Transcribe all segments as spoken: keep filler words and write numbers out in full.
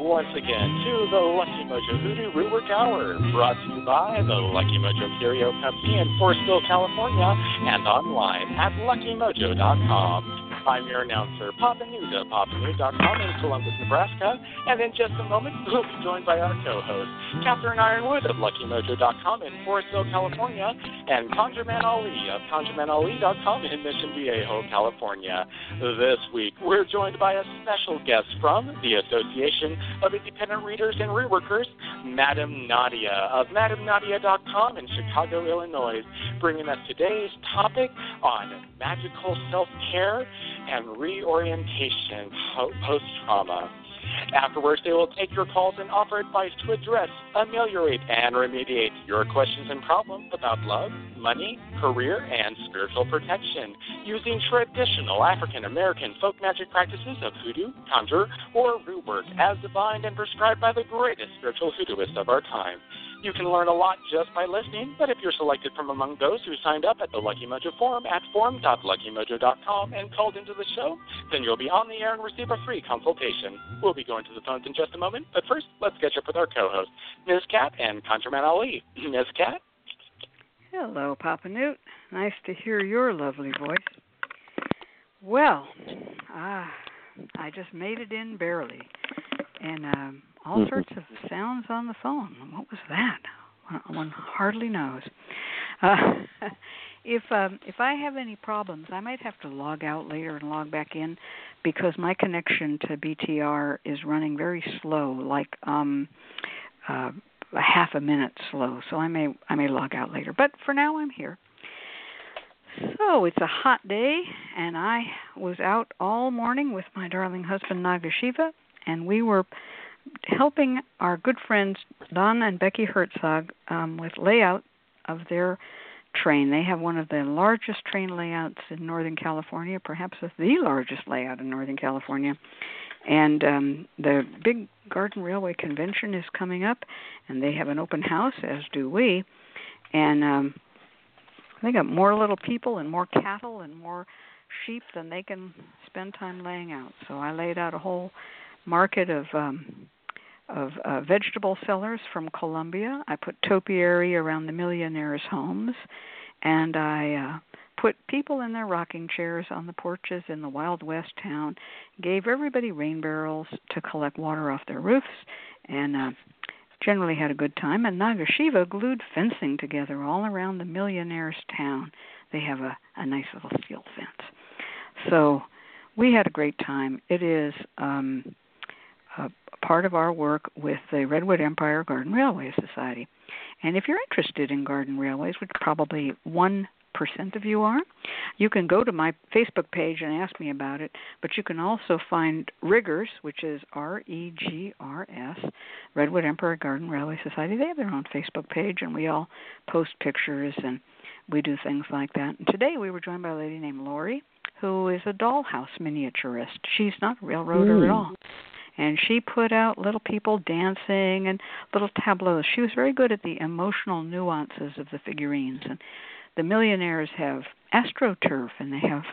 once again to the Lucky Mojo Hoodoo Rootwork Hour, brought to you by the Lucky Mojo Curio Company in Forestville, California, and online at lucky mojo dot com. I'm your announcer, Papa Nuda, papa nuda dot com in Columbus, Nebraska, and in just a moment, we'll be joined by our co-host, Catherine Ironwood of lucky mojo dot com in Forestville, California, and ConjureMan Ali of conjure man ali dot com in Mission Viejo, California. This week, we're joined by a special guest from the Association of Independent Readers and Reworkers, Madam Nadia of madam nadia dot com in Chicago, Illinois, bringing us today's topic on magical self-care and reorientation post-trauma. Afterwards, they will take your calls and offer advice to address, ameliorate, and remediate your questions and problems about love, money, career, and spiritual protection using traditional African-American folk magic practices of hoodoo, conjure, or root work as defined and prescribed by the greatest spiritual hoodooists of our time. You can learn a lot just by listening, but if you're selected from among those who signed up at the Lucky Mojo Forum at forum dot lucky mojo dot com and called into the show, then you'll be on the air and receive a free consultation. We'll be going to the phones in just a moment, but first, let's catch up with our co-host, Miz Cat and ConjureMan Ali. Miz Cat? Hello, Papa Newt. Nice to hear your lovely voice. Well, ah, I just made it in barely, and um, all mm-hmm. sorts of sounds on the phone. What was that? One hardly knows. Uh, if um, if I have any problems, I might have to log out later and log back in because my connection to B T R is running very slow, like um, uh, a half a minute slow. So I may I may log out later. But for now, I'm here. So it's a hot day, and I was out all morning with my darling husband Nagashiva, and we were helping our good friends Don and Becky Herzog um, with layout of their train. They have one of the largest train layouts in Northern California, perhaps the largest layout in Northern California. And um, the big Garden Railway Convention is coming up, and they have an open house, as do we. And um, they got more little people and more cattle and more sheep than they can spend time laying out. So I laid out a whole market of um, of uh, vegetable sellers from Colombia. I put topiary around the millionaires' homes, and I uh, put people in their rocking chairs on the porches in the Wild West town, gave everybody rain barrels to collect water off their roofs, and uh, generally had a good time. And Nagashiva glued fencing together all around the millionaires' town. They have a, a nice little steel fence. So we had a great time. It is um, a part of our work with the Redwood Empire Garden Railway Society. And if you're interested in garden railways, which probably one percent of you are, you can go to my Facebook page and ask me about it, but you can also find Riggers, which is R E G R S, Redwood Empire Garden Railway Society. They have their own Facebook page, and we all post pictures, and we do things like that. And today we were joined by a lady named Lori, who is a dollhouse miniaturist. She's not a railroader mm. at all. And she put out little people dancing and little tableaus. She was very good at the emotional nuances of the figurines. And the millionaires have AstroTurf, and they have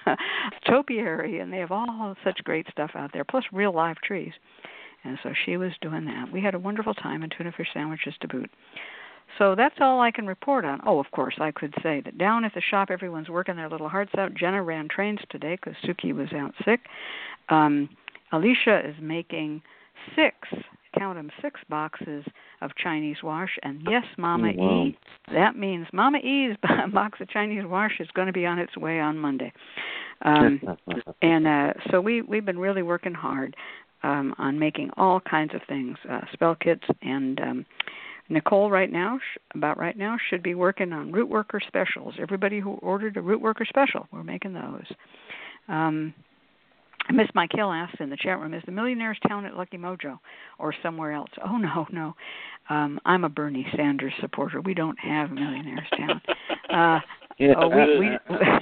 topiary, and they have all such great stuff out there, plus real live trees. And so she was doing that. We had a wonderful time, and tuna fish sandwiches to boot. So that's all I can report on. Oh, of course, I could say that down at the shop, everyone's working their little hearts out. Jenna ran trains today because Suki was out sick. Um, Alicia is making six, count them, six boxes of Chinese wash. And yes, Mama oh, wow. E, that means Mama E's box of Chinese wash is going to be on its way on Monday. Um, and uh, so we, we've been really working hard um, on making all kinds of things, uh, spell kits. And um, Nicole right now, sh- about right now, should be working on root worker specials. Everybody who ordered a root worker special, we're making those. Um Miss Mike Hill asked in the chat room, is the Millionaire's Town at Lucky Mojo or somewhere else? Oh, no, no. Um, I'm a Bernie Sanders supporter. We don't have Millionaire's Town. Uh, oh, we, we,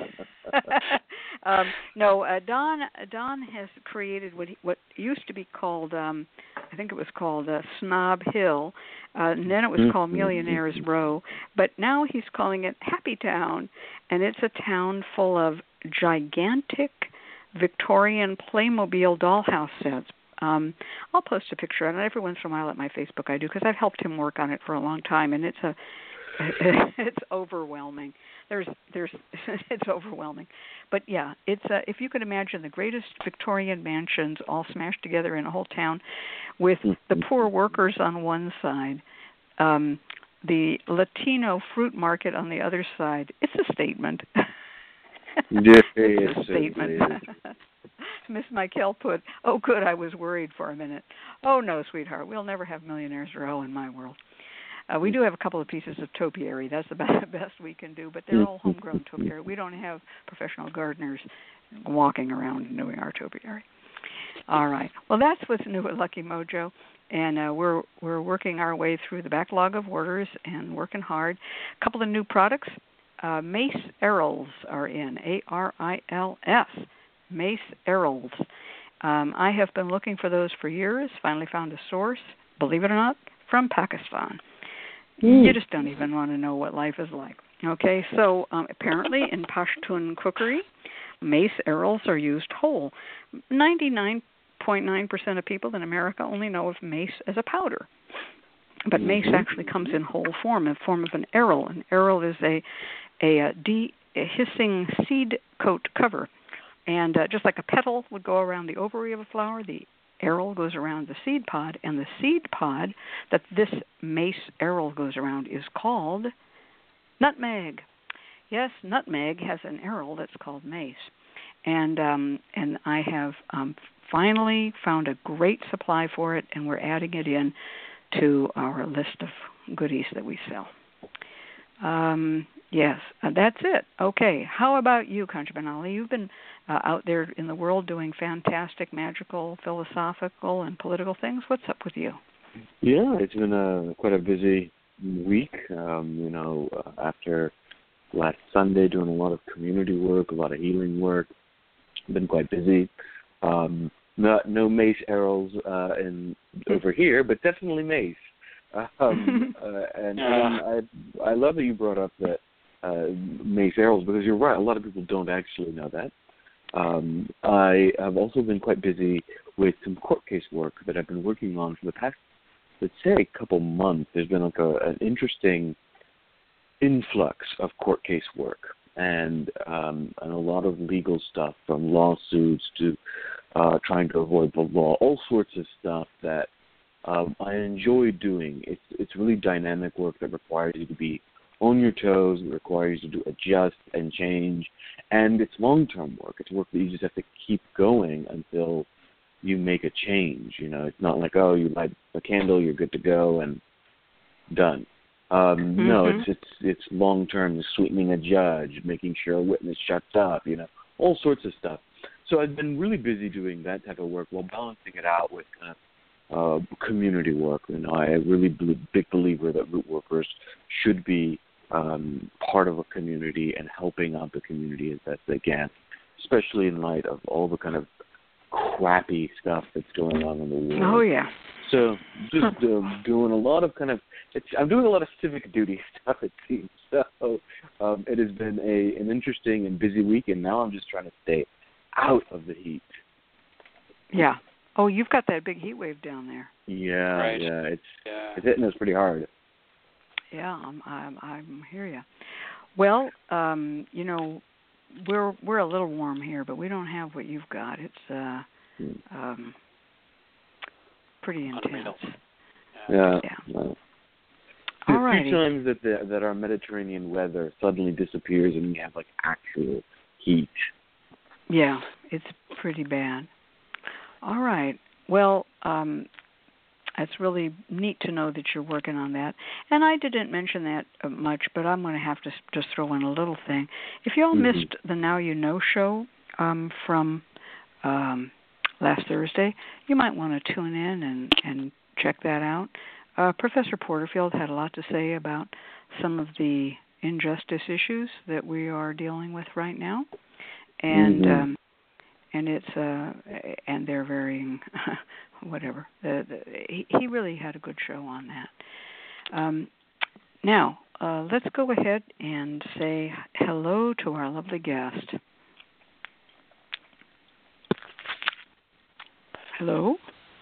um, no, uh, Don Don has created what he, what used to be called, um, I think it was called uh, Snob Hill, uh, and then it was called Millionaire's Row, but now he's calling it Happy Town, and it's a town full of gigantic Victorian Playmobil dollhouse sets. Um, I'll post a picture on it every once in a while at my Facebook. I do because I've helped him work on it for a long time, and it's a it's overwhelming. There's there's it's overwhelming, but yeah, it's uh, if you could imagine the greatest Victorian mansions all smashed together in a whole town, with the poor workers on one side, um, the Latino fruit market on the other side. It's a statement. It's a statement. Miss Michael put, "Oh, good, I was worried for a minute." Oh no, sweetheart, we'll never have millionaires row in my world. Uh, we do have a couple of pieces of topiary. That's the best we can do, but they're all homegrown topiary. We don't have professional gardeners walking around and doing our topiary. All right. Well, that's what's new at Lucky Mojo, and uh, we're we're working our way through the backlog of orders and working hard. A couple of new products. Uh, Mace Arills are in, A R I L S, Mace Arills. Um, I have been looking for those for years, finally found a source, believe it or not, from Pakistan. Mm. You just don't even want to know what life is like. Okay, so um, apparently in Pashtun cookery, Mace Arills are used whole. ninety-nine point nine percent of people in America only know of mace as a powder. But mace actually comes in whole form, in the form of an aril. An aril is a, a, a de-hissing seed coat cover. And uh, just like a petal would go around the ovary of a flower, the aril goes around the seed pod. And the seed pod that this mace aril goes around is called nutmeg. Yes, nutmeg has an aril that's called mace. And um, and I have um, finally found a great supply for it, and we're adding it in to our list of goodies that we sell. Um, yes, uh, that's it. Okay, how about you, Conjure Benali? You've been uh, out there in the world doing fantastic, magical, philosophical, and political things. What's up with you? Yeah, it's been a, quite a busy week. Um, you know, uh, after last Sunday, doing a lot of community work, a lot of healing work. Been quite busy. Um, Not no mace arrows uh, in over here, but definitely mace. Um, uh, and, and I I love that you brought up that uh, mace arrows, because you're right. A lot of people don't actually know that. Um, I have also been quite busy with some court case work that I've been working on for the past, let's say, a couple months. There's been like a, an interesting influx of court case work, and um, and a lot of legal stuff, from lawsuits to Uh, trying to avoid the law, all sorts of stuff that um, I enjoy doing. It's it's really dynamic work that requires you to be on your toes. It requires you to adjust and change, and it's long-term work. It's work that you just have to keep going until you make a change. You know, it's not like, oh, you light a candle, you're good to go, and done. Um, mm-hmm. No, it's it's it's long-term. Sweetening a judge, making sure a witness shuts up. You know, all sorts of stuff. So I've been really busy doing that type of work while balancing it out with kind of uh, community work. And I'm a really big believer that root workers should be um, part of a community and helping out the community as best they can, especially in light of all the kind of crappy stuff that's going on in the world. Oh, yeah. So just uh, doing a lot of kind of, it's, I'm doing a lot of civic duty stuff, it seems. So um, it has been a an interesting and busy week, and now I'm just trying to stay out of the heat. Yeah. Oh, you've got that big heat wave down there. Yeah, right. yeah. It's yeah. it's hitting us pretty hard. Yeah, I'm I'm I'm hear you. Well, um, you know, we're we're a little warm here, but we don't have what you've got. It's uh, hmm. um, pretty intense. Yeah. Yeah. Well, all a right. few times that the, that our Mediterranean weather suddenly disappears and we have like actual heat. Yeah, it's pretty bad. All right. Well, um, it's really neat to know that you're working on that. And I didn't mention that much, but I'm going to have to just throw in a little thing. If you all mm-hmm. missed the Now You Know show um, from um, last Thursday, you might want to tune in and, and check that out. Uh, Professor Porterfield had a lot to say about some of the injustice issues that we are dealing with right now. And mm-hmm. um, and it's uh, and they're varying, whatever. The, the, he, he really had a good show on that. Um, now uh, let's go ahead and say hello to our lovely guest. Hello.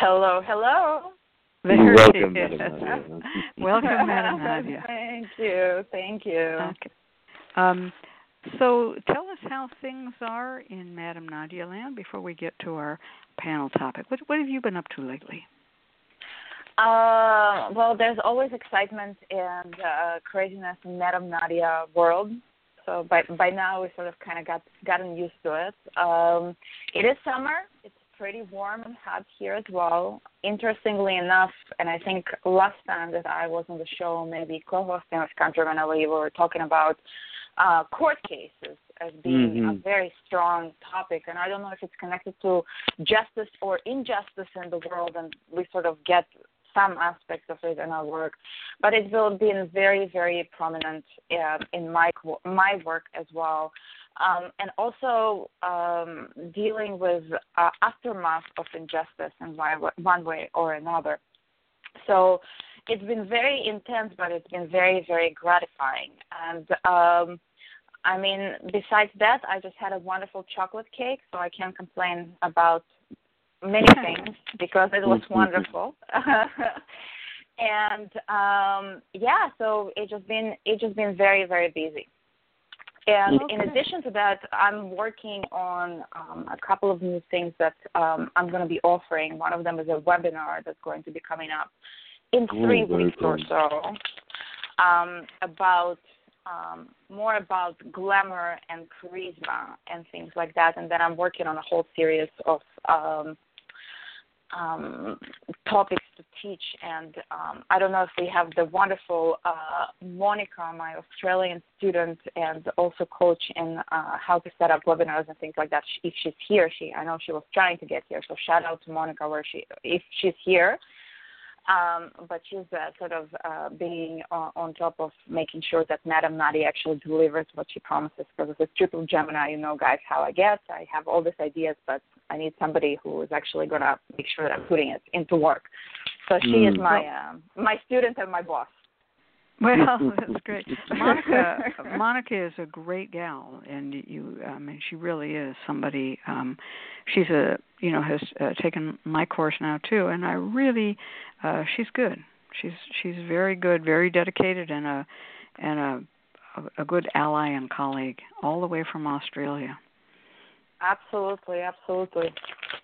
Hello, hello. There Welcome, she is. Madam Nadia. Welcome, Madam Nadia. Thank you, thank you. Okay. Um, so tell us how things are in Madam Nadia land before we get to our panel topic. What, what have you been up to lately? Uh, well, there's always excitement and uh, craziness in Madam Nadia world. So by by now we sort of kind of got gotten used to it. Um, it is summer. It's pretty warm and hot here as well. Interestingly enough, and I think last time that I was on the show, maybe co-hosting with Countryman Ali, we were talking about uh, court cases as being mm-hmm. a very strong topic. And I don't know if it's connected to justice or injustice in the world, and we sort of get some aspects of it in our work, but it's been very, very prominent uh, in my my work as well, um, and also um, dealing with uh, aftermath of injustice in one way or another. So it's been very intense, but it's been very, very gratifying. And um, I mean, besides that, I just had a wonderful chocolate cake, so I can't complain about many things because it was wonderful. And um yeah, so it just been it just been very, very busy. And okay. in addition to that, I'm working on um, a couple of new things that um, I'm going to be offering. One of them is a webinar that's going to be coming up in three Ooh, weeks cool. or so um, about um, more about glamour and charisma and things like that. And then I'm working on a whole series of um, Um, topics to teach, and um, I don't know if we have the wonderful uh, Monica, my Australian student, and also coach in uh, how to set up webinars and things like that. If she's here, she I know she was trying to get here, so shout out to Monica where she if she's here. Um, but she's uh, sort of uh, being on, on top of making sure that Madam Nadia actually delivers what she promises. Because as a triple Gemini, you know, guys, how I get. I have all these ideas, but I need somebody who is actually going to make sure that I'm putting it into work. So she mm. is my uh, my student and my boss. Well, that's great. Monica Monica is a great gal, and you, I mean, she really is somebody. Um, she's a, you know, has uh, taken my course now too, and I really, uh, she's good. She's she's very good, very dedicated, and a and a a good ally and colleague, all the way from Australia. Absolutely, absolutely.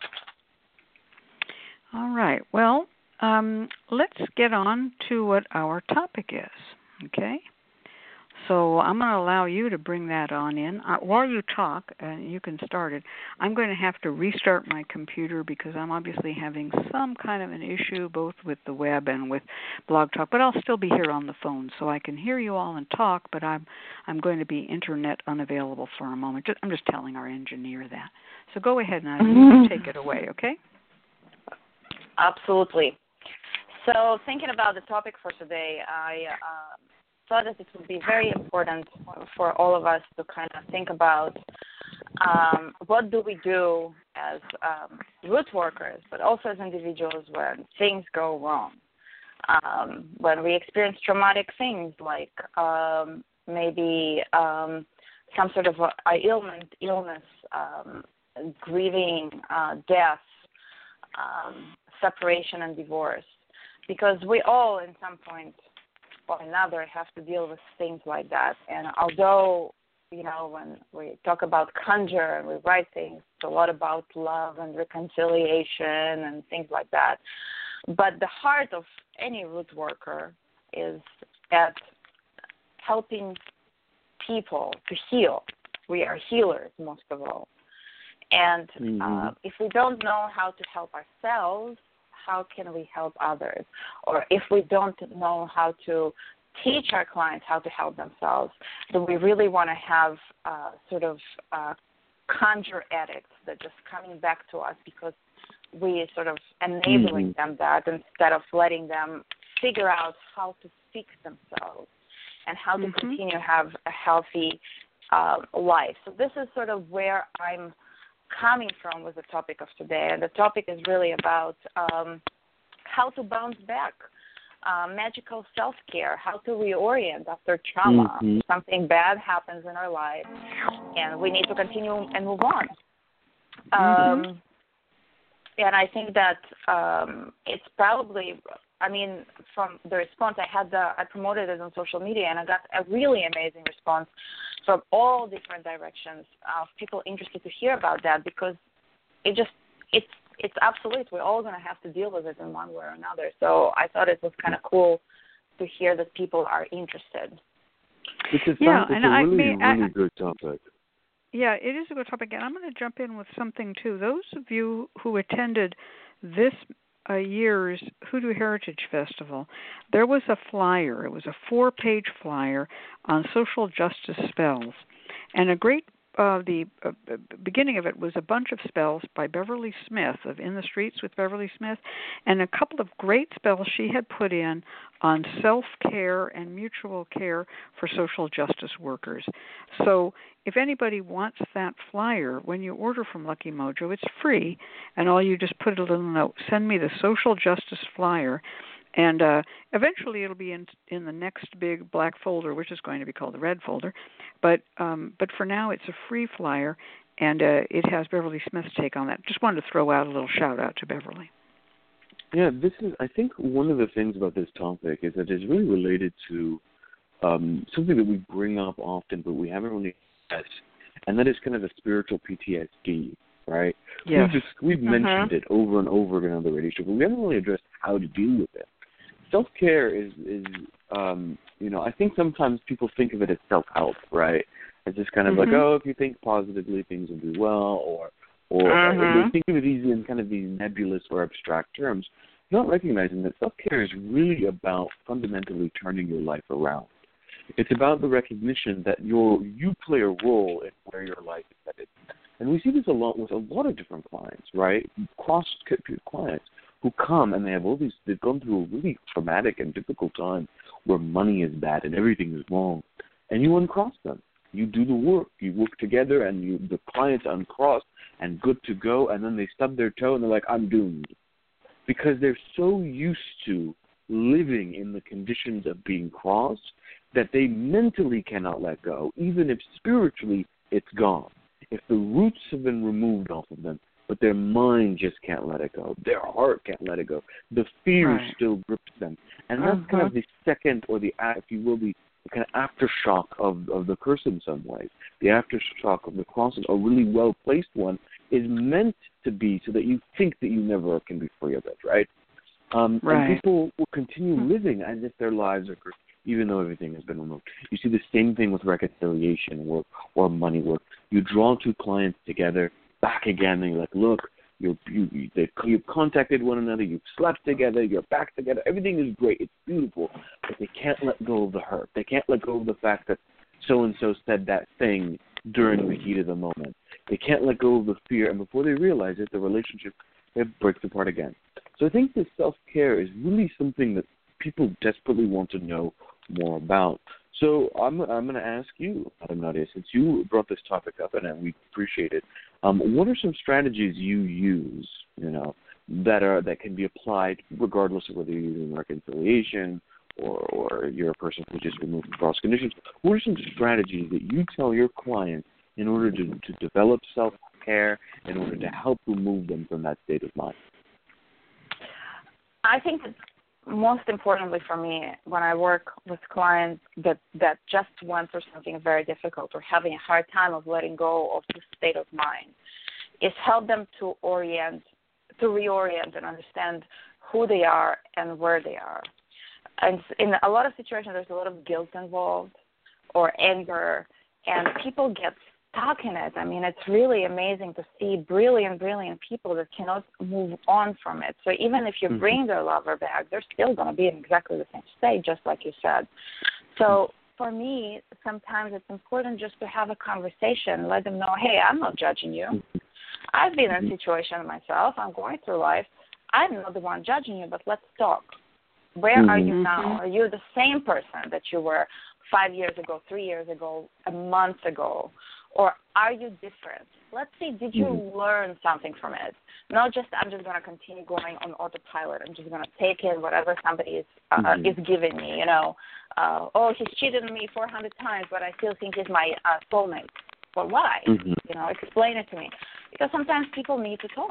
All right. Well, um, let's get on to what our topic is, okay? So I'm going to allow you to bring that on in. Uh, while you talk, and uh, you can start it, I'm going to have to restart my computer because I'm obviously having some kind of an issue both with the web and with Blog Talk, but I'll still be here on the phone, so I can hear you all and talk, but I'm I'm going to be internet unavailable for a moment. Just, I'm just telling our engineer that. So go ahead, now. You take it away, okay? Absolutely. So thinking about the topic for today, I uh, thought that it would be very important for all of us to kind of think about um, what do we do as um, root workers, but also as individuals when things go wrong, um, when we experience traumatic things like um, maybe um, some sort of a, a illness, illness um, grieving, uh, death, um, separation and divorce, because we all, in some point or another, have to deal with things like that. And although, you know, when we talk about conjure and we write things, it's a lot about love and reconciliation and things like that. But the heart of any root worker is at helping people to heal. We are healers, most of all. And mm-hmm. uh, if we don't know how to help ourselves, how can we help others? Or if we don't know how to teach our clients how to help themselves, then we really want to have uh, sort of uh, conjure addicts that just coming back to us because we sort of enabling mm-hmm. them that instead of letting them figure out how to fix themselves and how to mm-hmm. continue to have a healthy uh, life. So this is sort of where I'm coming from with the topic of today, and the topic is really about um, how to bounce back, uh, magical self-care, how to reorient after trauma. Mm-hmm. Something bad happens in our life, and we need to continue and move on. Mm-hmm. Um, and I think that um, it's probably, I mean, from the response I had, the, I promoted it on social media, and I got a really amazing response from all different directions of people interested to hear about that, because it just, it's it's absolute. We're all going to have to deal with it in one way or another. So I thought it was kind of cool to hear that people are interested. It's a, yeah, it's and a I really, mean, really I, good topic. Yeah, it is a good topic, and I'm going to jump in with something too. Those of you who attended this uh, year's Hoodoo Heritage Festival, there was a flyer. It was a four-page flyer on social justice spells, and a great uh, the uh, beginning of it was a bunch of spells by Beverly Smith of In the Streets with Beverly Smith, and a couple of great spells she had put in on self-care and mutual care for social justice workers. So if anybody wants that flyer, when you order from Lucky Mojo, it's free, and all you just put a little note, send me the social justice flyer, and uh, eventually it'll be in in the next big black folder, which is going to be called the red folder. But um, but for now, it's a free flyer, and uh, it has Beverly Smith's take on that. Just wanted to throw out a little shout out to Beverly. Yeah, this is. I think one of the things about this topic is that it's really related to um, something that we bring up often, but we haven't really addressed, and that is kind of the spiritual P T S D, right? Yes. We've just we've Mm-hmm. mentioned it over and over again on the radio show, but we haven't really addressed how to deal with it. Self-care is, is um, you know, I think sometimes people think of it as self-help, right? It's just kind of Mm-hmm. like, oh, if you think positively, things will be well, or or Mm-hmm. they think of it easy in kind of these nebulous or abstract terms, not recognizing that self-care is really about fundamentally turning your life around. It's about the recognition that you're, you play a role in where your life is headed. And we see this a lot with a lot of different clients, right? Cross clients who come and they have all these, they've gone through a really traumatic and difficult time where money is bad and everything is wrong. And you uncross them. You do the work. You work together and you, the client's uncrossed and good to go, and then they stub their toe and they're like, I'm doomed. Because they're so used to living in the conditions of being crossed that they mentally cannot let go, even if spiritually it's gone. If the roots have been removed off of them, but their mind just can't let it go. Their heart can't let it go. The fear Right. still grips them. And that's Uh-huh. kind of the second, or the, if you will, the, the kind of aftershock of, of the curse in some ways. The aftershock of the crosses, a really well-placed one, is meant to be so that you think that you never can be free of it, right? Um, Right. And people will continue living as if their lives are cursed, even though everything has been removed. You see the same thing with reconciliation work or money work. You draw two clients together, back again, and you're like, look, you're, you, you, they, you've contacted one another, you've slept together, you're back together, everything is great, it's beautiful, but they can't let go of the hurt. They can't let go of the fact that so-and-so said that thing during the heat of the moment. They can't let go of the fear, and before they realize it, the relationship, it breaks apart again. So I think this self-care is really something that people desperately want to know more about. So I'm I'm going to ask you, Madam Nadia, since you brought this topic up, and we appreciate it. Um, what are some strategies you use, you know, that are that can be applied regardless of whether you're using reconciliation or or you're a person who just removed from cross conditions? What are some strategies that you tell your clients in order to, to develop self-care, in order to help remove them from that state of mind? I think that most importantly for me, when I work with clients that, that just went through something very difficult or having a hard time of letting go of the state of mind, is help them to orient, to reorient and understand who they are and where they are. And in a lot of situations, there's a lot of guilt involved or anger, and people get stuck in it. I mean, it's really amazing to see brilliant, brilliant people that cannot move on from it. So even if you bring their lover back, they're still going to be in exactly the same state, just like you said. So for me, sometimes it's important just to have a conversation, let them know, hey, I'm not judging you. I've been in a situation myself. I'm going through life. I'm not the one judging you, but let's talk. Where Mm-hmm. are you now? Are you the same person that you were five years ago, three years ago, a month ago? Or are you different? Let's see, did you mm-hmm. learn something from it? Not just, I'm just going to continue going on autopilot. I'm just going to take in whatever somebody is uh, mm-hmm. is giving me, you know. Uh, oh, he's cheated on me four hundred times, but I still think he's my uh, soulmate. Well, why? Mm-hmm. You know, explain it to me. Because sometimes people need to talk.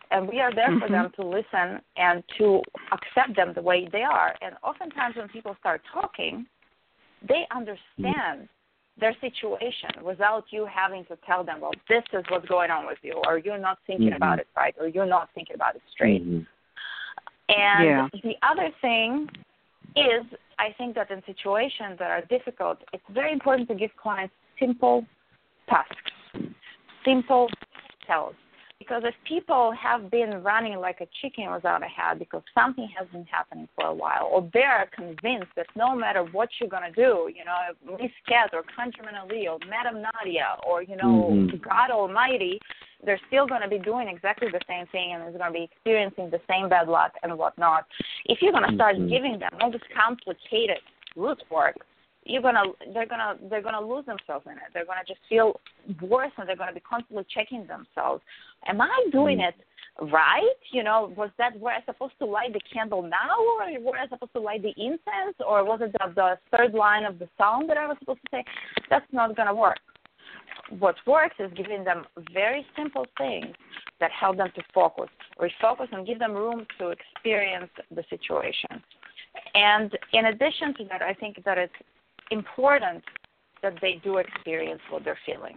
and we are there mm-hmm. for them to listen and to accept them the way they are. And oftentimes when people start talking, they understand their situation without you having to tell them, well, this is what's going on with you, or you're not thinking mm-hmm. about it right, or you're not thinking about it straight. Mm-hmm. And yeah. the other thing is, I think that in situations that are difficult, it's very important to give clients simple tasks, simple tells. Because if people have been running like a chicken without a head because something has been happening for a while, or they are convinced that no matter what you're going to do, you know, Miss Cat or Countryman Ali or Madame Nadia or, you know, mm-hmm. God Almighty, they're still going to be doing exactly the same thing and is going to be experiencing the same bad luck and whatnot. If you're going to start mm-hmm. giving them all this complicated root work, you're gonna, they're gonna, they're gonna lose themselves in it. They're gonna just feel worse, and they're gonna be constantly checking themselves. Am I doing it right? You know, was that where I supposed to light the candle now, or where I supposed to light the incense, or was it the, the third line of the song that I was supposed to say? That's not gonna work. What works is giving them very simple things that help them to focus, refocus, and give them room to experience the situation. And in addition to that, I think that it's important that they do experience what they're feeling.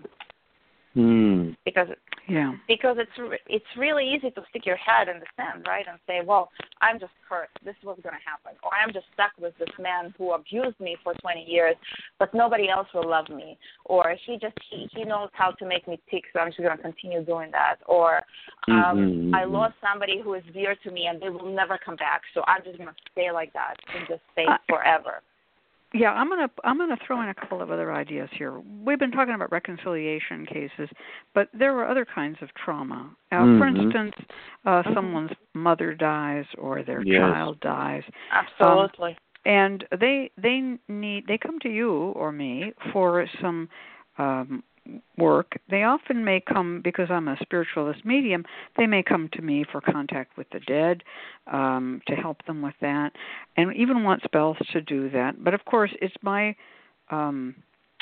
Mm. Because yeah. because it's it's really easy to stick your head in the sand, right, and say, well, I'm just hurt. This is what's going to happen. Or I'm just stuck with this man who abused me for twenty years, but nobody else will love me. Or he just he, he knows how to make me tick, so I'm just going to continue doing that. Or um, mm-hmm. I lost somebody who is dear to me, and they will never come back, so I'm just going to stay like that and just stay uh, forever. Yeah, I'm gonna I'm gonna throw in a couple of other ideas here. We've been talking about reconciliation cases, but there are other kinds of trauma. Uh, mm-hmm. For instance, uh, someone's mother dies or their yes. child dies. Absolutely. Um, and they they need they come to you or me for some um, work. They often may come, because I'm a spiritualist medium, they may come to me for contact with the dead, um, to help them with that, and even want spells to do that. But of course, it's my um,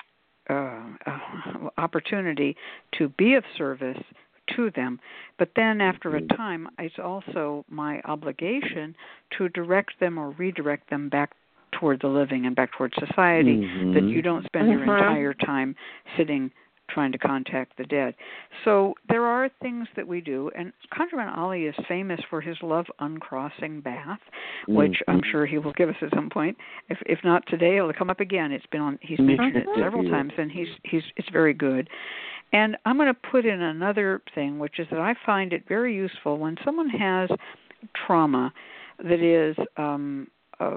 uh, uh, opportunity to be of service to them. But then after a time, it's also my obligation to direct them or redirect them back toward the living and back toward society, mm-hmm. that you don't spend mm-hmm. your entire time sitting trying to contact the dead. So there are things that we do, and Countryman Ali is famous for his love uncrossing bath, which mm-hmm. I'm sure he will give us at some point. If if not today, it'll come up again. It's been on. He's mentioned it several times, and he's he's it's very good. And I'm going to put in another thing, which is that I find it very useful when someone has trauma that is um, uh,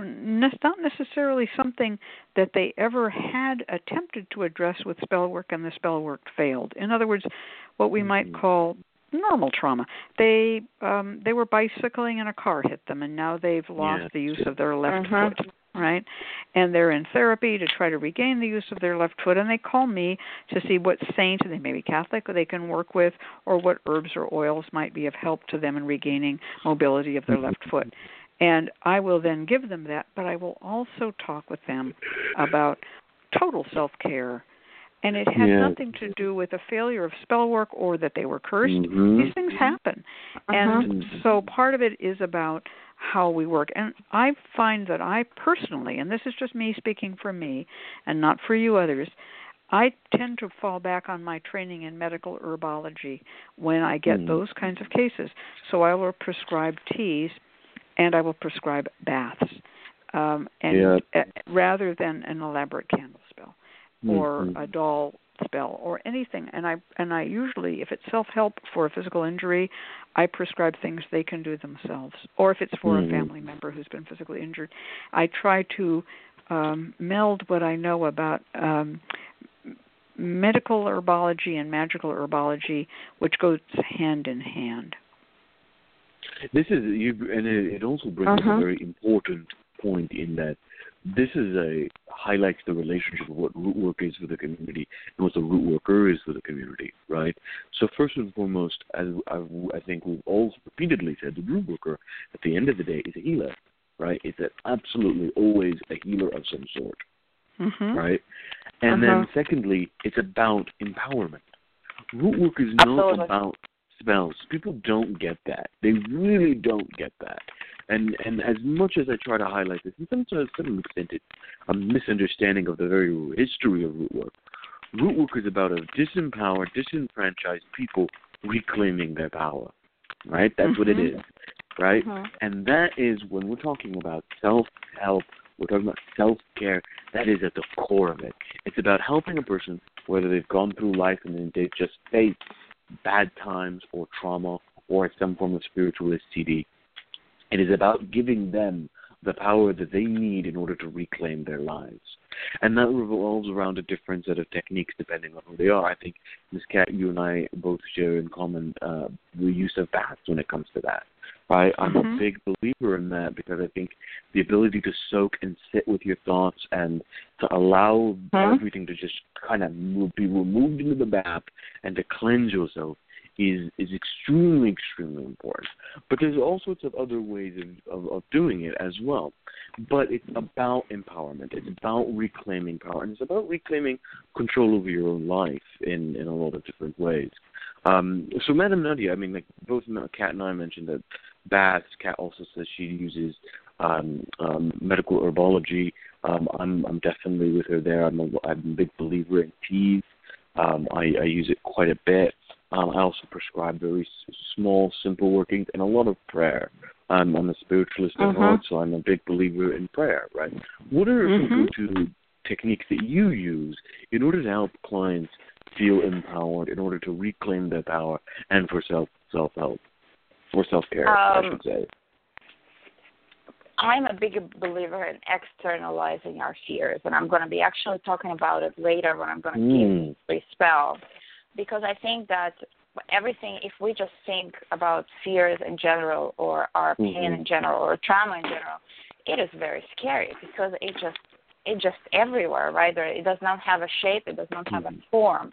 not necessarily something that they ever had attempted to address with spell work and the spell work failed. In other words, what we might call normal trauma. They um, they were bicycling and a car hit them, and now they've lost yeah. the use of their left uh-huh. foot. Right, and they're in therapy to try to regain the use of their left foot, and they call me to see what saint, they may be Catholic, they can work with, or what herbs or oils might be of help to them in regaining mobility of their left foot. And I will then give them that, but I will also talk with them about total self-care. And it has yeah. nothing to do with a failure of spell work or that they were cursed. Mm-hmm. These things happen. Uh-huh. And so part of it is about how we work. And I find that I personally, and this is just me speaking for me and not for you others, I tend to fall back on my training in medical herbology when I get mm. those kinds of cases. So I will prescribe teas and I will prescribe baths, um, and yeah. uh, rather than an elaborate candle spell or mm-hmm. a doll spell or anything. And I and I usually, if it's self-help for a physical injury, I prescribe things they can do themselves. Or if it's for mm-hmm. a family member who's been physically injured, I try to um, meld what I know about um, medical herbology and magical herbology, which goes hand in hand. This is, you, and it also brings uh-huh. up a very important point in that this is a highlights the relationship of what root work is for the community and what the root worker is for the community, right? So first and foremost, as I, I think we've all repeatedly said, the root worker at the end of the day is a healer, right? It's an absolutely always a healer of some sort, mm-hmm. right? And uh-huh. then secondly, it's about empowerment. Root work is Absolutely. not about spells. People don't get that. They really don't get that. And and as much as I try to highlight this, and sometimes some extent it's a misunderstanding of the very history of root work. Root work is about a disempowered, disenfranchised people reclaiming their power, right? That's mm-hmm. what it is, right? Mm-hmm. And that is, when we're talking about self-help, we're talking about self-care, that is at the core of it. It's about helping a person, whether they've gone through life and then they've just faced bad times or trauma or some form of spiritual S T D. It is about giving them the power that they need in order to reclaim their lives. And that revolves around a different set of techniques depending on who they are. I think, Miz Kat, you and I both share in common uh, the use of baths when it comes to that. Right? I'm mm-hmm. a big believer in that because I think the ability to soak and sit with your thoughts and to allow mm-hmm. everything to just kind of move, be removed into the bath and to cleanse yourself is is extremely, extremely important. But there's all sorts of other ways of, of, of doing it as well. But it's about empowerment. It's about reclaiming power. And it's about reclaiming control over your own life in, in a lot of different ways. Um, so Madam Nadia, I mean, like both Kat and I mentioned that baths. Kat also says she uses um, um, medical herbology. Um, I'm, I'm definitely with her there. I'm a, I'm a big believer in teas. Um, I, I use it quite a bit. Um, I also prescribe very s- small, simple workings and a lot of prayer. Um, I'm a spiritualist at uh-huh. heart, so I'm a big believer in prayer, right? What are mm-hmm. some go-to techniques that you use in order to help clients feel empowered, in order to reclaim their power, and for self, self-help, for self-care, um, I should say? I'm a big believer in externalizing our fears, and I'm going to be actually talking about it later when I'm going to mm. give a spell. Because I think that everything, if we just think about fears in general or our pain mm-hmm. in general or trauma in general, it is very scary because it just it's just everywhere, right? It does not have a shape. It does not have mm-hmm. a form.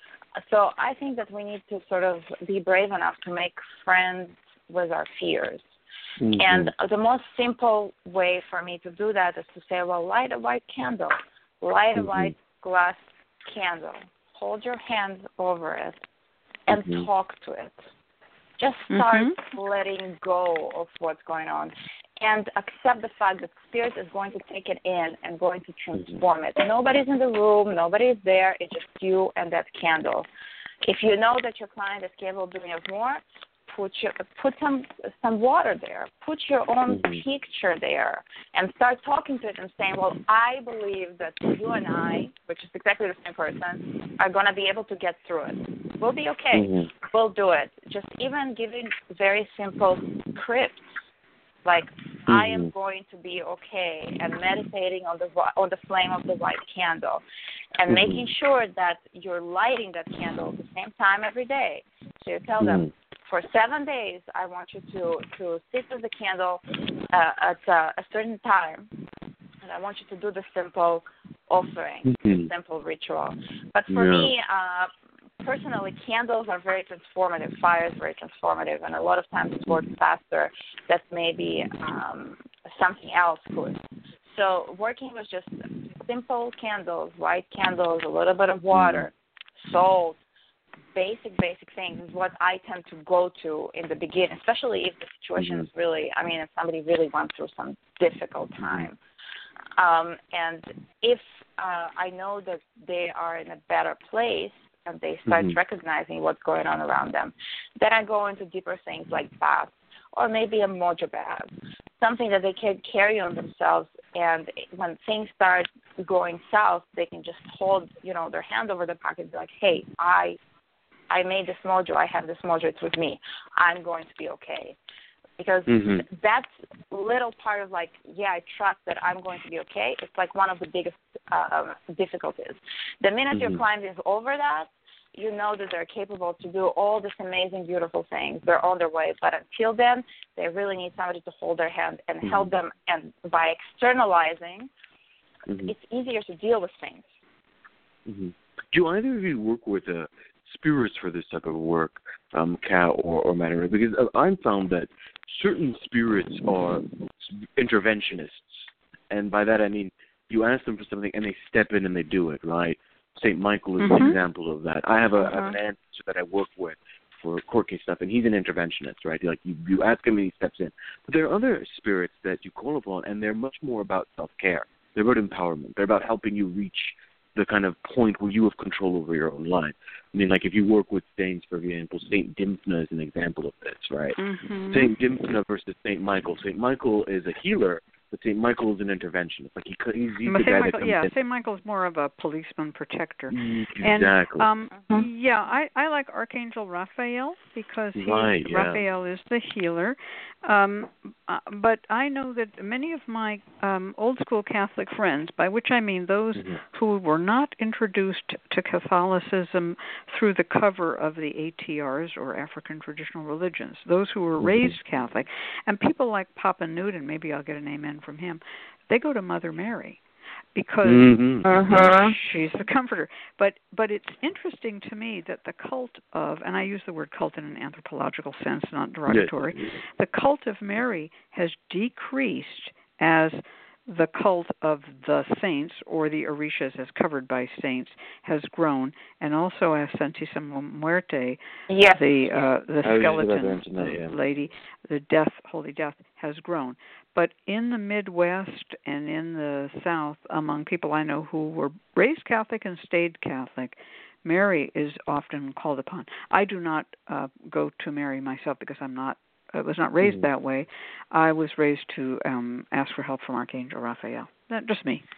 So I think that we need to sort of be brave enough to make friends with our fears. Mm-hmm. And the most simple way for me to do that is to say, well, light a white candle, light mm-hmm. a white glass candle. Hold your hands over it and mm-hmm. talk to it. Just start mm-hmm. letting go of what's going on and accept the fact that spirit is going to take it in and going to transform it. Nobody's in the room. Nobody's there. It's just you and that candle. If you know that your client is capable of doing more, put your, put some some water there. Put your own mm-hmm. picture there and start talking to it and saying, well, I believe that you and I, which is exactly the same person, are going to be able to get through it. We'll be okay. Mm-hmm. We'll do it. Just even giving very simple scripts like, mm-hmm. I am going to be okay, and meditating on the on the flame of the white candle and mm-hmm. making sure that you're lighting that candle at the same time every day. So you tell mm-hmm. them, for seven days, I want you to, to sit with the candle uh, at uh, a certain time, and I want you to do the simple offering, mm-hmm. the simple ritual. But for yeah. me, uh, personally, candles are very transformative. Fire is very transformative, and a lot of times it works faster than maybe um, something else could. So working with just simple candles, white candles, a little bit of water, salt, basic, basic things is what I tend to go to in the beginning, especially if the situation mm-hmm. is really, I mean, if somebody really went through some difficult time. Um, and if uh, I know that they are in a better place and they start mm-hmm. recognizing what's going on around them, then I go into deeper things like baths or maybe a mojo bath, something that they can carry on themselves. And when things start going south, they can just hold, you know, their hand over their pocket and be like, hey, I I made this mojo. I have this mojo. It's with me. I'm going to be okay. Because mm-hmm. that little part of like, yeah, I trust that I'm going to be okay, it's like one of the biggest uh, difficulties. The minute mm-hmm. your client is over that, you know that they're capable to do all these amazing, beautiful things. They're on their way. But until then, they really need somebody to hold their hand and mm-hmm. help them. And by externalizing, mm-hmm. it's easier to deal with things. Mm-hmm. Do either of you work with a spirits for this type of work, um, Kat or, or Madam? Because I've found that certain spirits are interventionists, and by that I mean you ask them for something and they step in and they do it, right? Saint Michael is mm-hmm. an example of that. I have, a, uh-huh. I have an ancestor that I work with for court case stuff, and he's an interventionist, right? Like you, you ask him and he steps in. But there are other spirits that you call upon, and they're much more about self-care. They're about empowerment. They're about helping you reach the kind of point where you have control over your own life. I mean, like if you work with saints, for example, Saint Dymphna is an example of this, right? Mm-hmm. Saint Dymphna versus Saint Michael. Saint Michael is a healer, but Saint Michael is an interventionist. Like he, he's, he's the Saint guy Michael, that comes yeah, in. Saint Michael's more of a policeman protector. Exactly. And, um, Mm-hmm. yeah, I, I like Archangel Raphael because he, Right, yeah. Raphael is the healer. Um, uh, but I know that many of my um, old school Catholic friends, by which I mean those Mm-hmm. who were not introduced to Catholicism through the cover of the A T Rs or African traditional religions, those who were Mm-hmm. raised Catholic, and people like Papa Newton, maybe I'll get an amen from him, they go to Mother Mary because Mm-hmm. Uh-huh. she's the comforter. But but it's interesting to me that the cult of, and I use the word cult in an anthropological sense, not derogatory, Yes. the cult of Mary has decreased as the cult of the saints, or the Orishas as covered by saints, has grown, and also as Santissima Muerte, Yes. the uh, the I was just about to skeleton mention that, yeah. lady, the death, holy death, has grown. But in the Midwest and in the South, among people I know who were raised Catholic and stayed Catholic, Mary is often called upon. I do not uh, go to Mary myself because I'm not. I was not raised Mhm. that way. I was raised to um, ask for help from Archangel Raphael. That just me.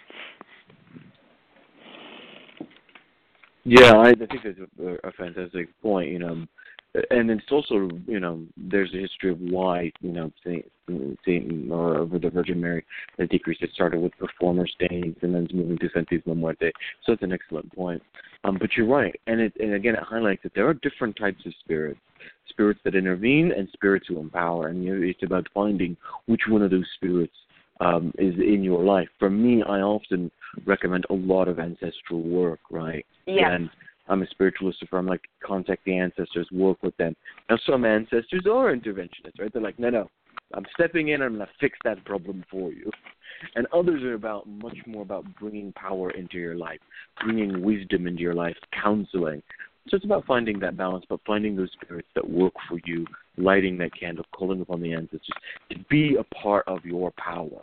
Yeah, I, I think that's a, a fantastic point, you know, and it's also, you know, there's a history of why, you know, Saint, Saint or the Virgin Mary has decreased. It started with reformer saints and then it's moving to Santissima Muerte. So it's an excellent point. Um, but you're right, and it and again it highlights that there are different types of spirits, spirits that intervene and spirits who empower, and you know, it's about finding which one of those spirits um, is in your life. For me, I often recommend a lot of ancestral work, right? Yes. And I'm a spiritualist, so I'm like, contact the ancestors, work with them. Now, some ancestors are interventionists, right? They're like, no, no, I'm stepping in, I'm going to fix that problem for you. And others are about much more about bringing power into your life, bringing wisdom into your life, counseling. So it's about finding that balance, but finding those spirits that work for you, lighting that candle, calling upon the ancestors to be a part of your power.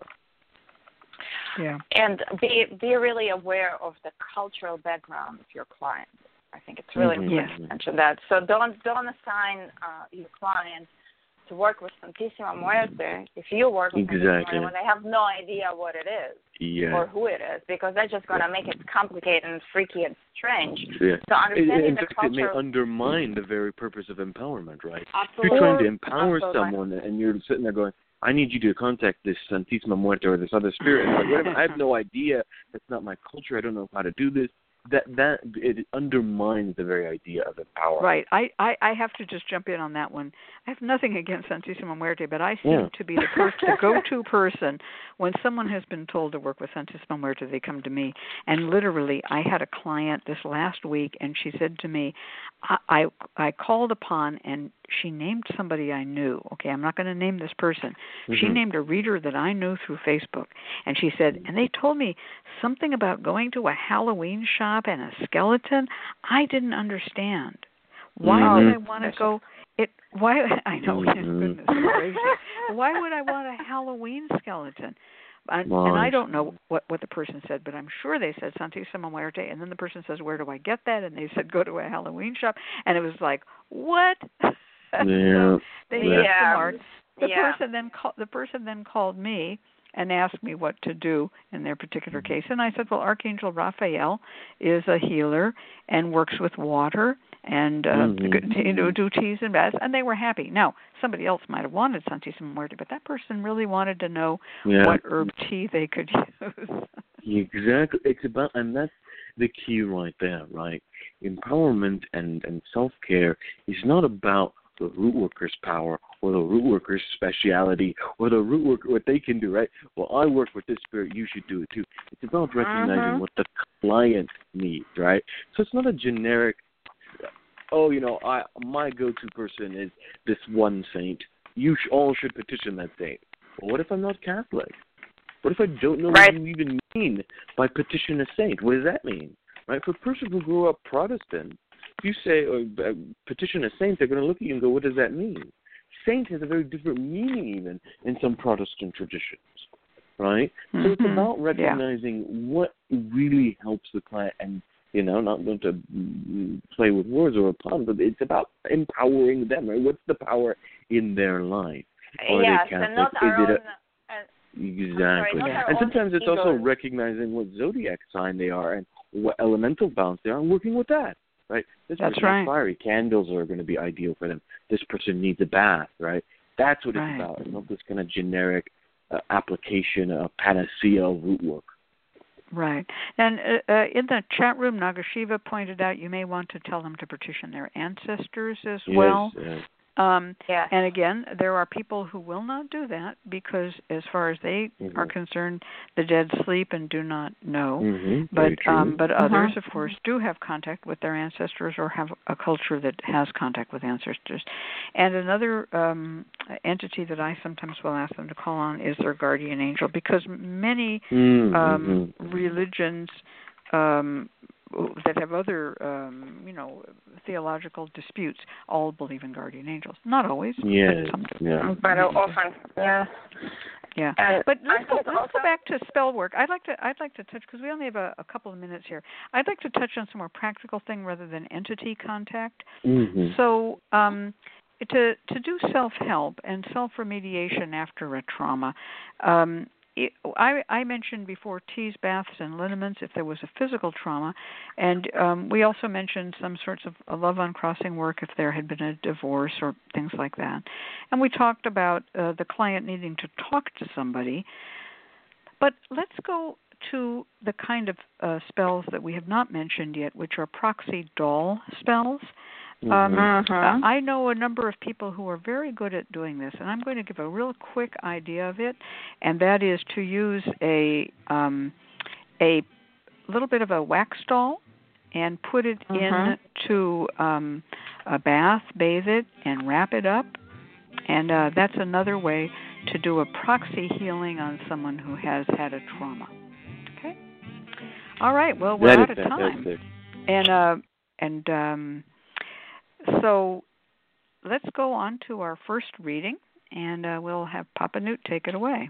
Yeah. And be be really aware of the cultural background of your client. I think it's really Mhm. important to mention that. So don't don't assign uh, your client to work with Santissima Muerte if you work with Exactly. Santissima Muerte when they have no idea what it is Yeah. or who it is, because that's just going to make it complicated and freaky and strange. Yeah. So understanding In the fact, it may cultural... undermine the very purpose of empowerment, right? Absolutely. If you're trying to empower Absolutely. someone and you're sitting there going, I need you to contact this Santissima Muerte or this other spirit. And like, wait a minute, I have no idea. That's not my culture. I don't know how to do this. That that it undermines the very idea of empowerment. Right. I, I, I have to just jump in on that one. I have nothing against Santissima Muerte, but I seem Yeah. to be the, per- the go-to person. When someone has been told to work with Santissima Muerte, they come to me. And literally, I had a client this last week, and she said to me, I, I, I called upon, and she named somebody I knew. Okay, I'm not going to name this person. Mm-hmm. She named a reader that I knew through Facebook. And she said, and they told me something about going to a Halloween shop and a skeleton. I didn't understand. Why mm-hmm. would I want to go? It why I know. Mm-hmm. Goodness gracious. Why would I want a Halloween skeleton? And, and I don't know what, what the person said, but I'm sure they said Santissima Muerte, and then the person says, where do I get that? And they said, go to a Halloween shop. And it was like, what? Yeah. So they yeah. hit the mark. The yeah. person then call, the person then called me and asked me what to do in their particular case. And I said, well, Archangel Raphael is a healer and works with water and uh, mm-hmm. you know, do teas and baths, and they were happy. Now, somebody else might have wanted Santissima Muerte, but that person really wanted to know yeah. what herb tea they could use. Exactly. It's about, and that's the key right there, right? Empowerment and, and self-care is not about the root worker's power or the root worker's speciality or the root worker, what they can do, right? Well, I work with this spirit, you should do it too. It's about recognizing uh-huh. what the client needs, right? So it's not a generic, oh, you know, I my go-to person is this one saint. You sh- all should petition that saint. Well, what if I'm not Catholic? What if I don't know right. what you even mean by petition a saint? What does that mean? Right? For a person who grew up Protestant, If you say or uh, petition a saint, they're going to look at you and go, "What does that mean?" Saint has a very different meaning even in some Protestant traditions, right? Mm-hmm. So it's about recognizing yeah. what really helps the client, and you know, not going to play with words or a pun, but it's about empowering them. Right? What's the power in their life? Are yes, they Catholic? and not our Is it own. A, uh, exactly. Sorry, and sometimes it's egos. also recognizing what zodiac sign they are and what elemental balance they are, and working with that. Right? This That's person right. has fiery candles are going to be ideal for them. This person needs a bath. Right? That's what right. it's about. It's not this kind of generic uh, application, a panacea of root work. Right. And uh, uh, in the chat room, Nagashiva pointed out you may want to tell them to petition their ancestors as yes, well. Yes. Um, yeah. And again, there are people who will not do that because, as far as they mm-hmm. are concerned, the dead sleep and do not know. Mm-hmm. But um, but uh-huh. others, of course, do have contact with their ancestors or have a culture that has contact with ancestors. And another um, entity that I sometimes will ask them to call on is their guardian angel, because many mm-hmm. um, religions um, that have other, um, you know, theological disputes all believe in guardian angels. Not always, yes. but sometimes. Yeah. But often, yeah. Yeah, and but let's go, let's also, go back to spell work. I'd like to I'd like to touch, because we only have a, a couple of minutes here. I'd like to touch on some more practical thing rather than entity contact. Mm-hmm. So um, to to do self-help and self-remediation after a trauma. Um, It, I, I mentioned before teas, baths, and liniments if there was a physical trauma, and um, we also mentioned some sorts of a love uncrossing work if there had been a divorce or things like that. And we talked about uh, the client needing to talk to somebody. But let's go to the kind of uh, spells that we have not mentioned yet, which are proxy doll spells. Mm-hmm. Um, uh-huh. uh, I know a number of people who are very good at doing this, and I'm going to give a real quick idea of it, and that is to use a um, a little bit of a wax doll and put it uh-huh. into um, a bath, bathe it, and wrap it up, and uh, that's another way to do a proxy healing on someone who has had a trauma. Okay. All right. Well, we're that out of fantastic. time, and uh, and. Um, So let's go on to our first reading, and uh, we'll have Papa Newt take it away.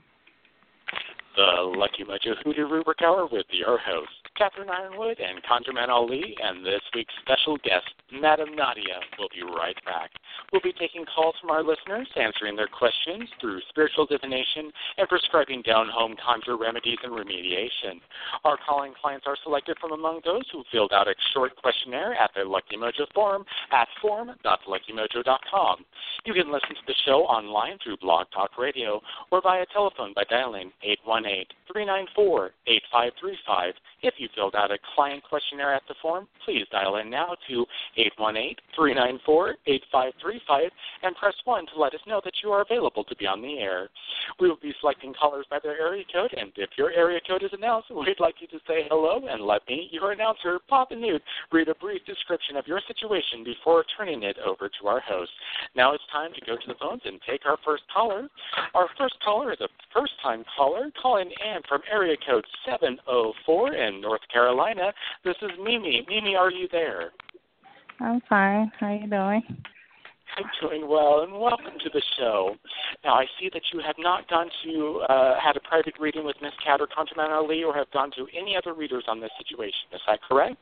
The Lucky Mojo Hoodoo Rubric Hour with your host, Catherine Ironwood and ConjureMan Ali, and this week's special guest, Madam Nadia, will be right back. We'll be taking calls from our listeners, answering their questions through spiritual divination and prescribing down-home conjure remedies and remediation. Our calling clients are selected from among those who filled out a short questionnaire at their Lucky Mojo forum at forum dot lucky mojo dot com. You can listen to the show online through Blog Talk Radio or via telephone by dialing eight one eight, three nine four, eight five three five. If you filled out a client questionnaire at the forum, please dial in now to eight one eight, three nine four, eight five three five and press one to let us know that you are available to be on the air. We will be selecting callers by their area code, and if your area code is announced, we'd like you to say hello and let me, your announcer, Papa Newt, read a brief description of your situation before turning it over to our host. Now it's time to go to the phones and take our first caller. Our first caller is a first-time caller calling in from area code seven oh four in North Carolina. This is Mimi. Mimi, are you there? I'm fine. How you doing? I'm doing well, and welcome to the show. Now, I see that you have not gone to, uh, had a private reading with Miss Cat or ConjureMan Ali, or have gone to any other readers on this situation. Is that correct?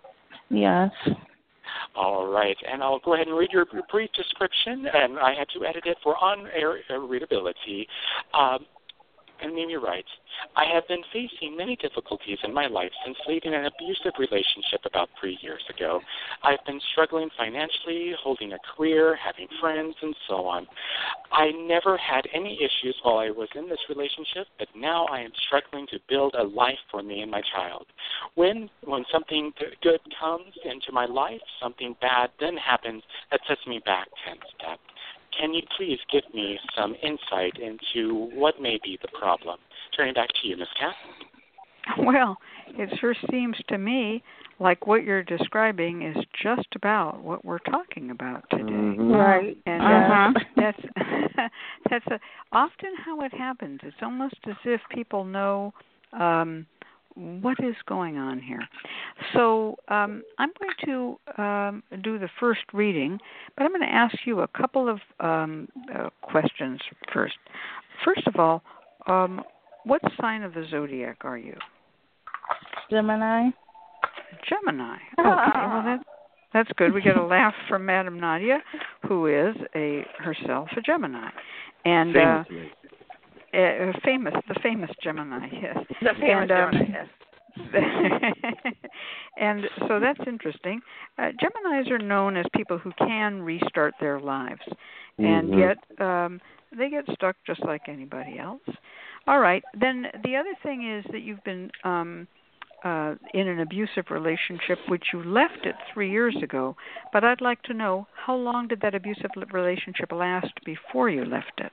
Yes. All right, and I'll go ahead and read your brief description, and I had to edit it for on-air readability. Um, And Mimi writes, I have been facing many difficulties in my life since leaving an abusive relationship about three years ago. I've been struggling financially, holding a career, having friends, and so on. I never had any issues while I was in this relationship, but now I am struggling to build a life for me and my child. When when something good comes into my life, something bad then happens that sets me back ten steps. Can you please give me some insight into what may be the problem? Turning back to you, Miz Cat. Well, it sure seems to me like what you're describing is just about what we're talking about today. Mm-hmm. Right. And uh-huh. uh, that's that's a, often how it happens. It's almost as if people know um, what is going on here? So um, I'm going to um, do the first reading, but I'm going to ask you a couple of um, uh, questions first. First of all, um, what sign of the zodiac are you? Gemini. Gemini. Okay, well that that's good. We get a laugh from Madame Nadia, who is a herself a Gemini, and uh, uh, famous, the famous Gemini, yes. The famous and, um, Gemini, yes. And so that's interesting. Uh, Geminis are known as people who can restart their lives, mm-hmm. and yet um, they get stuck just like anybody else. All right. Then the other thing is that you've been um, uh, in an abusive relationship, which you left it three years ago. But I'd like to know, how long did that abusive relationship last before you left it?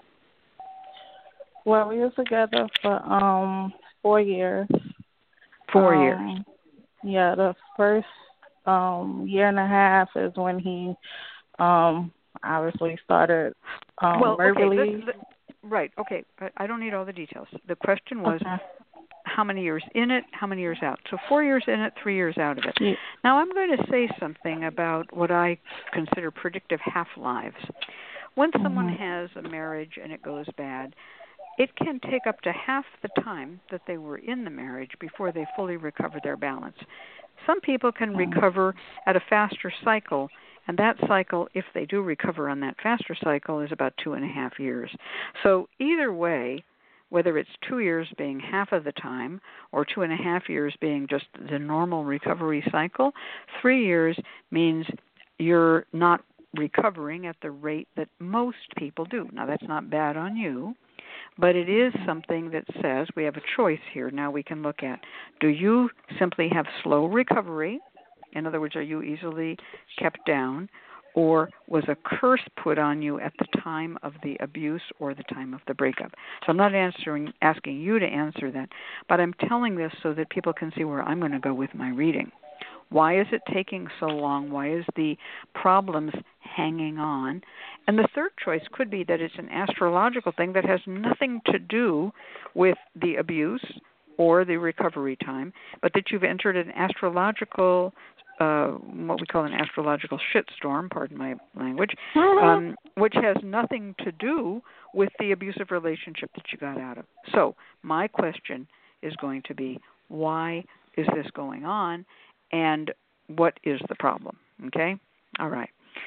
Well, we were together for um four years. Four um, years. Yeah, the first um year and a half is when he um obviously started um well, verbally. Okay, let, let, right, okay. I don't need all the details. The question was okay. how many years in it, how many years out. So four years in it, three years out of it. Yeah. Now I'm going to say something about what I consider predictive half-lives. When Mm-hmm. someone has a marriage and it goes bad, it can take up to half the time that they were in the marriage before they fully recover their balance. Some people can recover at a faster cycle, and that cycle, if they do recover on that faster cycle, is about two and a half years. So either way, whether it's two years being half of the time or two and a half years being just the normal recovery cycle, three years means you're not recovering at the rate that most people do. Now, that's not bad on you, but it is something that says we have a choice here. Now we can look at, do you simply have slow recovery? In other words, are you easily kept down? Or was a curse put on you at the time of the abuse or the time of the breakup? So I'm not answering, asking you to answer that, but I'm telling this so that people can see where I'm going to go with my reading. Why is it taking so long? Why is the problems hanging on? And the third choice could be that it's an astrological thing that has nothing to do with the abuse or the recovery time, but that you've entered an astrological, uh, what we call an astrological shitstorm, pardon my language, um, which has nothing to do with the abusive relationship that you got out of. So my question is going to be, why is this going on? And what is the problem? Okay? All right.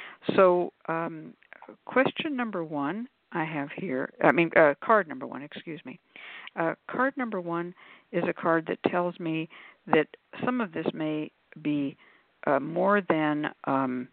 So um, question number one I have here, I mean, uh, card number one, excuse me. Uh, card number one is a card that tells me that some of this may be uh, more than um,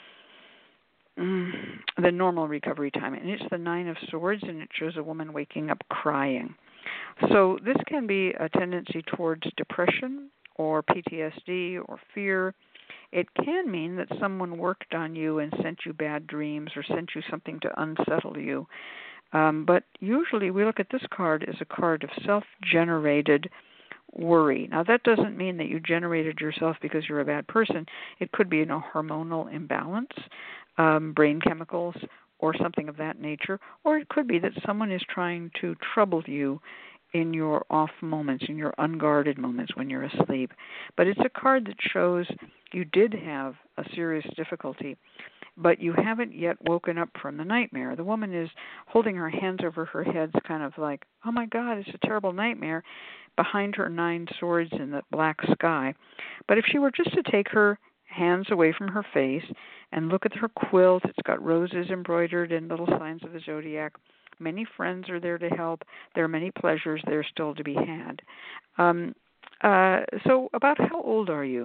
mm, the normal recovery time. And it's the Nine of Swords, and it shows a woman waking up crying. So this can be a tendency towards depression or P T S D or fear. It can mean that someone worked on you and sent you bad dreams or sent you something to unsettle you. Um, but usually we look at this card as a card of self-generated worry. Now, that doesn't mean that you generated yourself because you're a bad person. It could be, you know, hormonal imbalance, um, brain chemicals, or something of that nature. Or it could be that someone is trying to trouble you in your off moments, in your unguarded moments when you're asleep. But it's a card that shows you did have a serious difficulty, but you haven't yet woken up from the nightmare. The woman is holding her hands over her head, kind of like, oh my God, it's a terrible nightmare, behind her nine swords in the black sky. But if she were just to take her hands away from her face and look at her quilt, it's got roses embroidered and little signs of the zodiac. Many friends are there to help. There are many pleasures there still to be had. Um, uh, so about how old are you?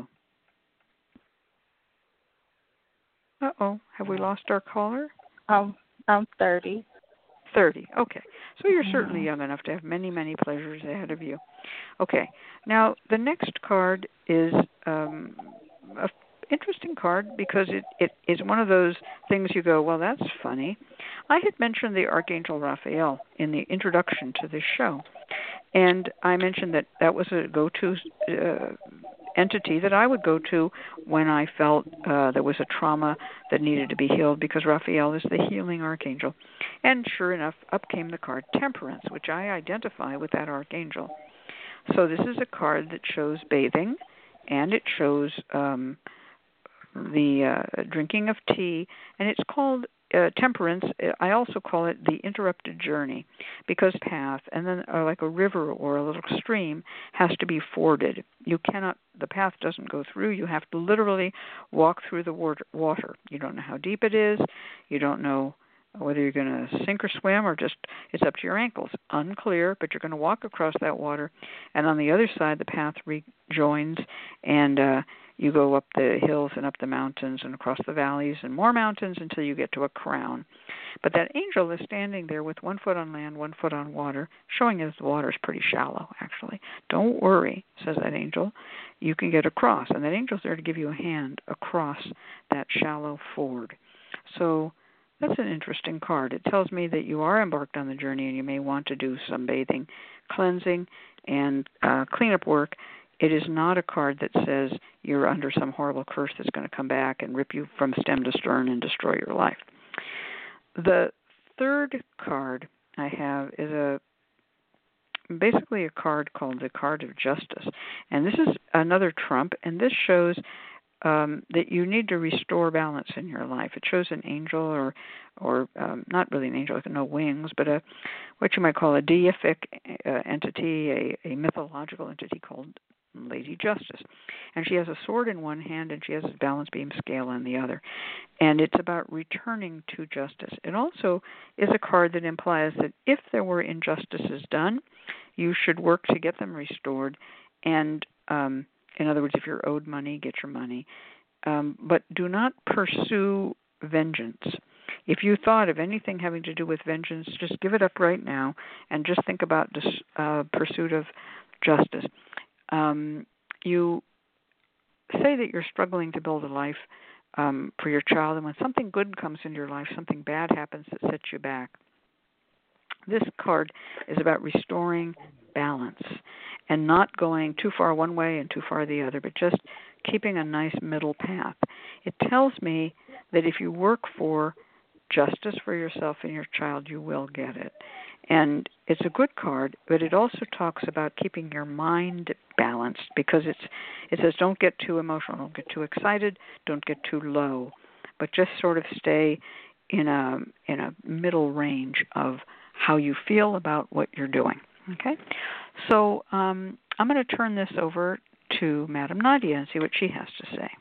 Uh-oh, have we lost our caller? Um, I'm thirty. thirty, okay. So you're certainly young enough to have many, many pleasures ahead of you. Okay, now the next card is um, an interesting card because it, it is one of those things you go, well, that's funny. I had mentioned the Archangel Raphael in the introduction to this show, and I mentioned that that was a go-to uh, entity that I would go to when I felt uh, there was a trauma that needed to be healed, because Raphael is the healing archangel. And sure enough, up came the card Temperance, which I identify with that archangel. So this is a card that shows bathing, and it shows um, the uh, drinking of tea, and it's called uh, temperance. I also call it the interrupted journey, because path, and then uh, like a river or a little stream, has to be forded. You cannot, the path doesn't go through. You have to literally walk through the water. You don't know how deep it is. You don't know whether you're going to sink or swim, or just it's up to your ankles. Unclear, but you're going to walk across that water, and on the other side the path rejoins, and uh, you go up the hills and up the mountains and across the valleys and more mountains until you get to a crown. But that angel is standing there with one foot on land, one foot on water, showing us the water is pretty shallow, actually. Don't worry, says that angel. You can get across, and that angel's there to give you a hand across that shallow ford. So that's an interesting card. It tells me that you are embarked on the journey, and you may want to do some bathing, cleansing, and uh, cleanup work. It is not a card that says you're under some horrible curse that's going to come back and rip you from stem to stern and destroy your life. The third card I have is a basically a card called the Card of Justice. And this is another trump, and this shows um, that you need to restore balance in your life. It shows an angel, or or um, not really an angel, like no wings, but a what you might call a deific uh, entity, a, a mythological entity called Lady Justice. And she has a sword in one hand, and she has a balance beam scale in the other. And it's about returning to justice. It also is a card that implies that if there were injustices done, you should work to get them restored. And um, in other words, if you're owed money, get your money. Um, but do not pursue vengeance. If you thought of anything having to do with vengeance, just give it up right now and just think about this uh, pursuit of justice. Um, you say that you're struggling to build a life um, for your child, and when something good comes into your life, something bad happens that sets you back. This card is about restoring balance and not going too far one way and too far the other, but just keeping a nice middle path. It tells me that if you work for justice for yourself and your child, you will get it. And it's a good card, but it also talks about keeping your mind balanced, because it's it says don't get too emotional, don't get too excited, don't get too low, but just sort of stay in a in a middle range of how you feel about what you're doing. Okay? So um, I'm going to turn this over to Madame Nadia and see what she has to say.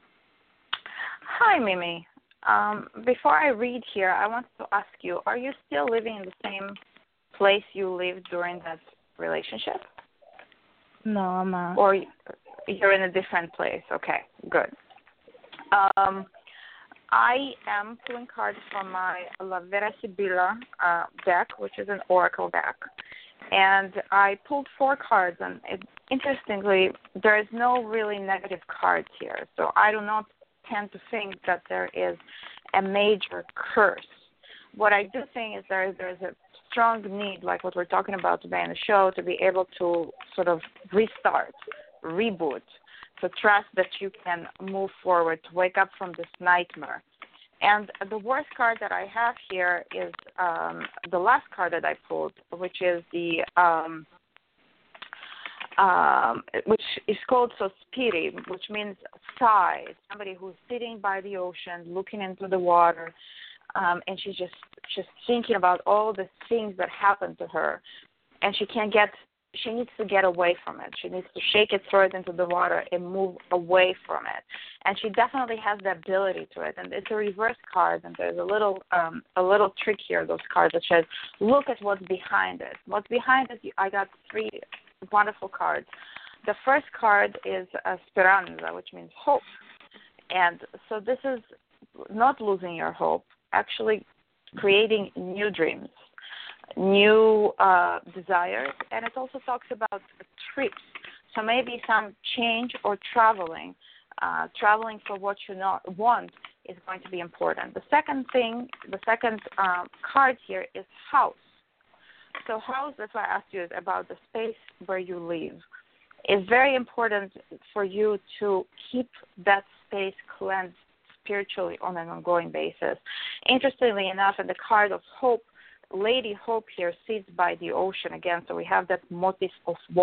Hi, Mimi. Um, before I read here, I want to ask you, are you still living in the same place you lived during that relationship? No, I'm not. Or you're in a different place? Okay, good. Um, I am pulling cards from my La Vera Sibilla uh, deck, which is an oracle deck. And I pulled four cards, and it, interestingly, there is no really negative cards here. So I do not tend to think that there is a major curse. What I do think is there there's a strong need, like what we're talking about today in the show, to be able to sort of restart, reboot, to trust that you can move forward, to wake up from this nightmare. And the worst card that I have here is um, the last card that I pulled, which is the um, um, which is called Sospiri, which means sigh. Somebody who's sitting by the ocean, looking into the water, um, and she's just just thinking about all the things that happened to her, and she can't get. She needs to get away from it. She needs to shake it, throw it into the water, and move away from it. And she definitely has the ability to it. And it's a reverse card, and there's a little um, a little trick here. Those cards that says, "Look at what's behind it." What's behind it? I got three wonderful cards. The first card is uh, Speranza, which means hope. And so this is not losing your hope, actually creating new dreams, new uh, desires, and it also talks about trips. So maybe some change or traveling, uh, traveling for what you not want is going to be important. The second thing, the second um, card here is house. So house, that's why I asked you about the space where you live. It's very important for you to keep that space cleansed spiritually on an ongoing basis. Interestingly enough, in the card of hope, Lady Hope here sits by the ocean again, so we have that motif of water.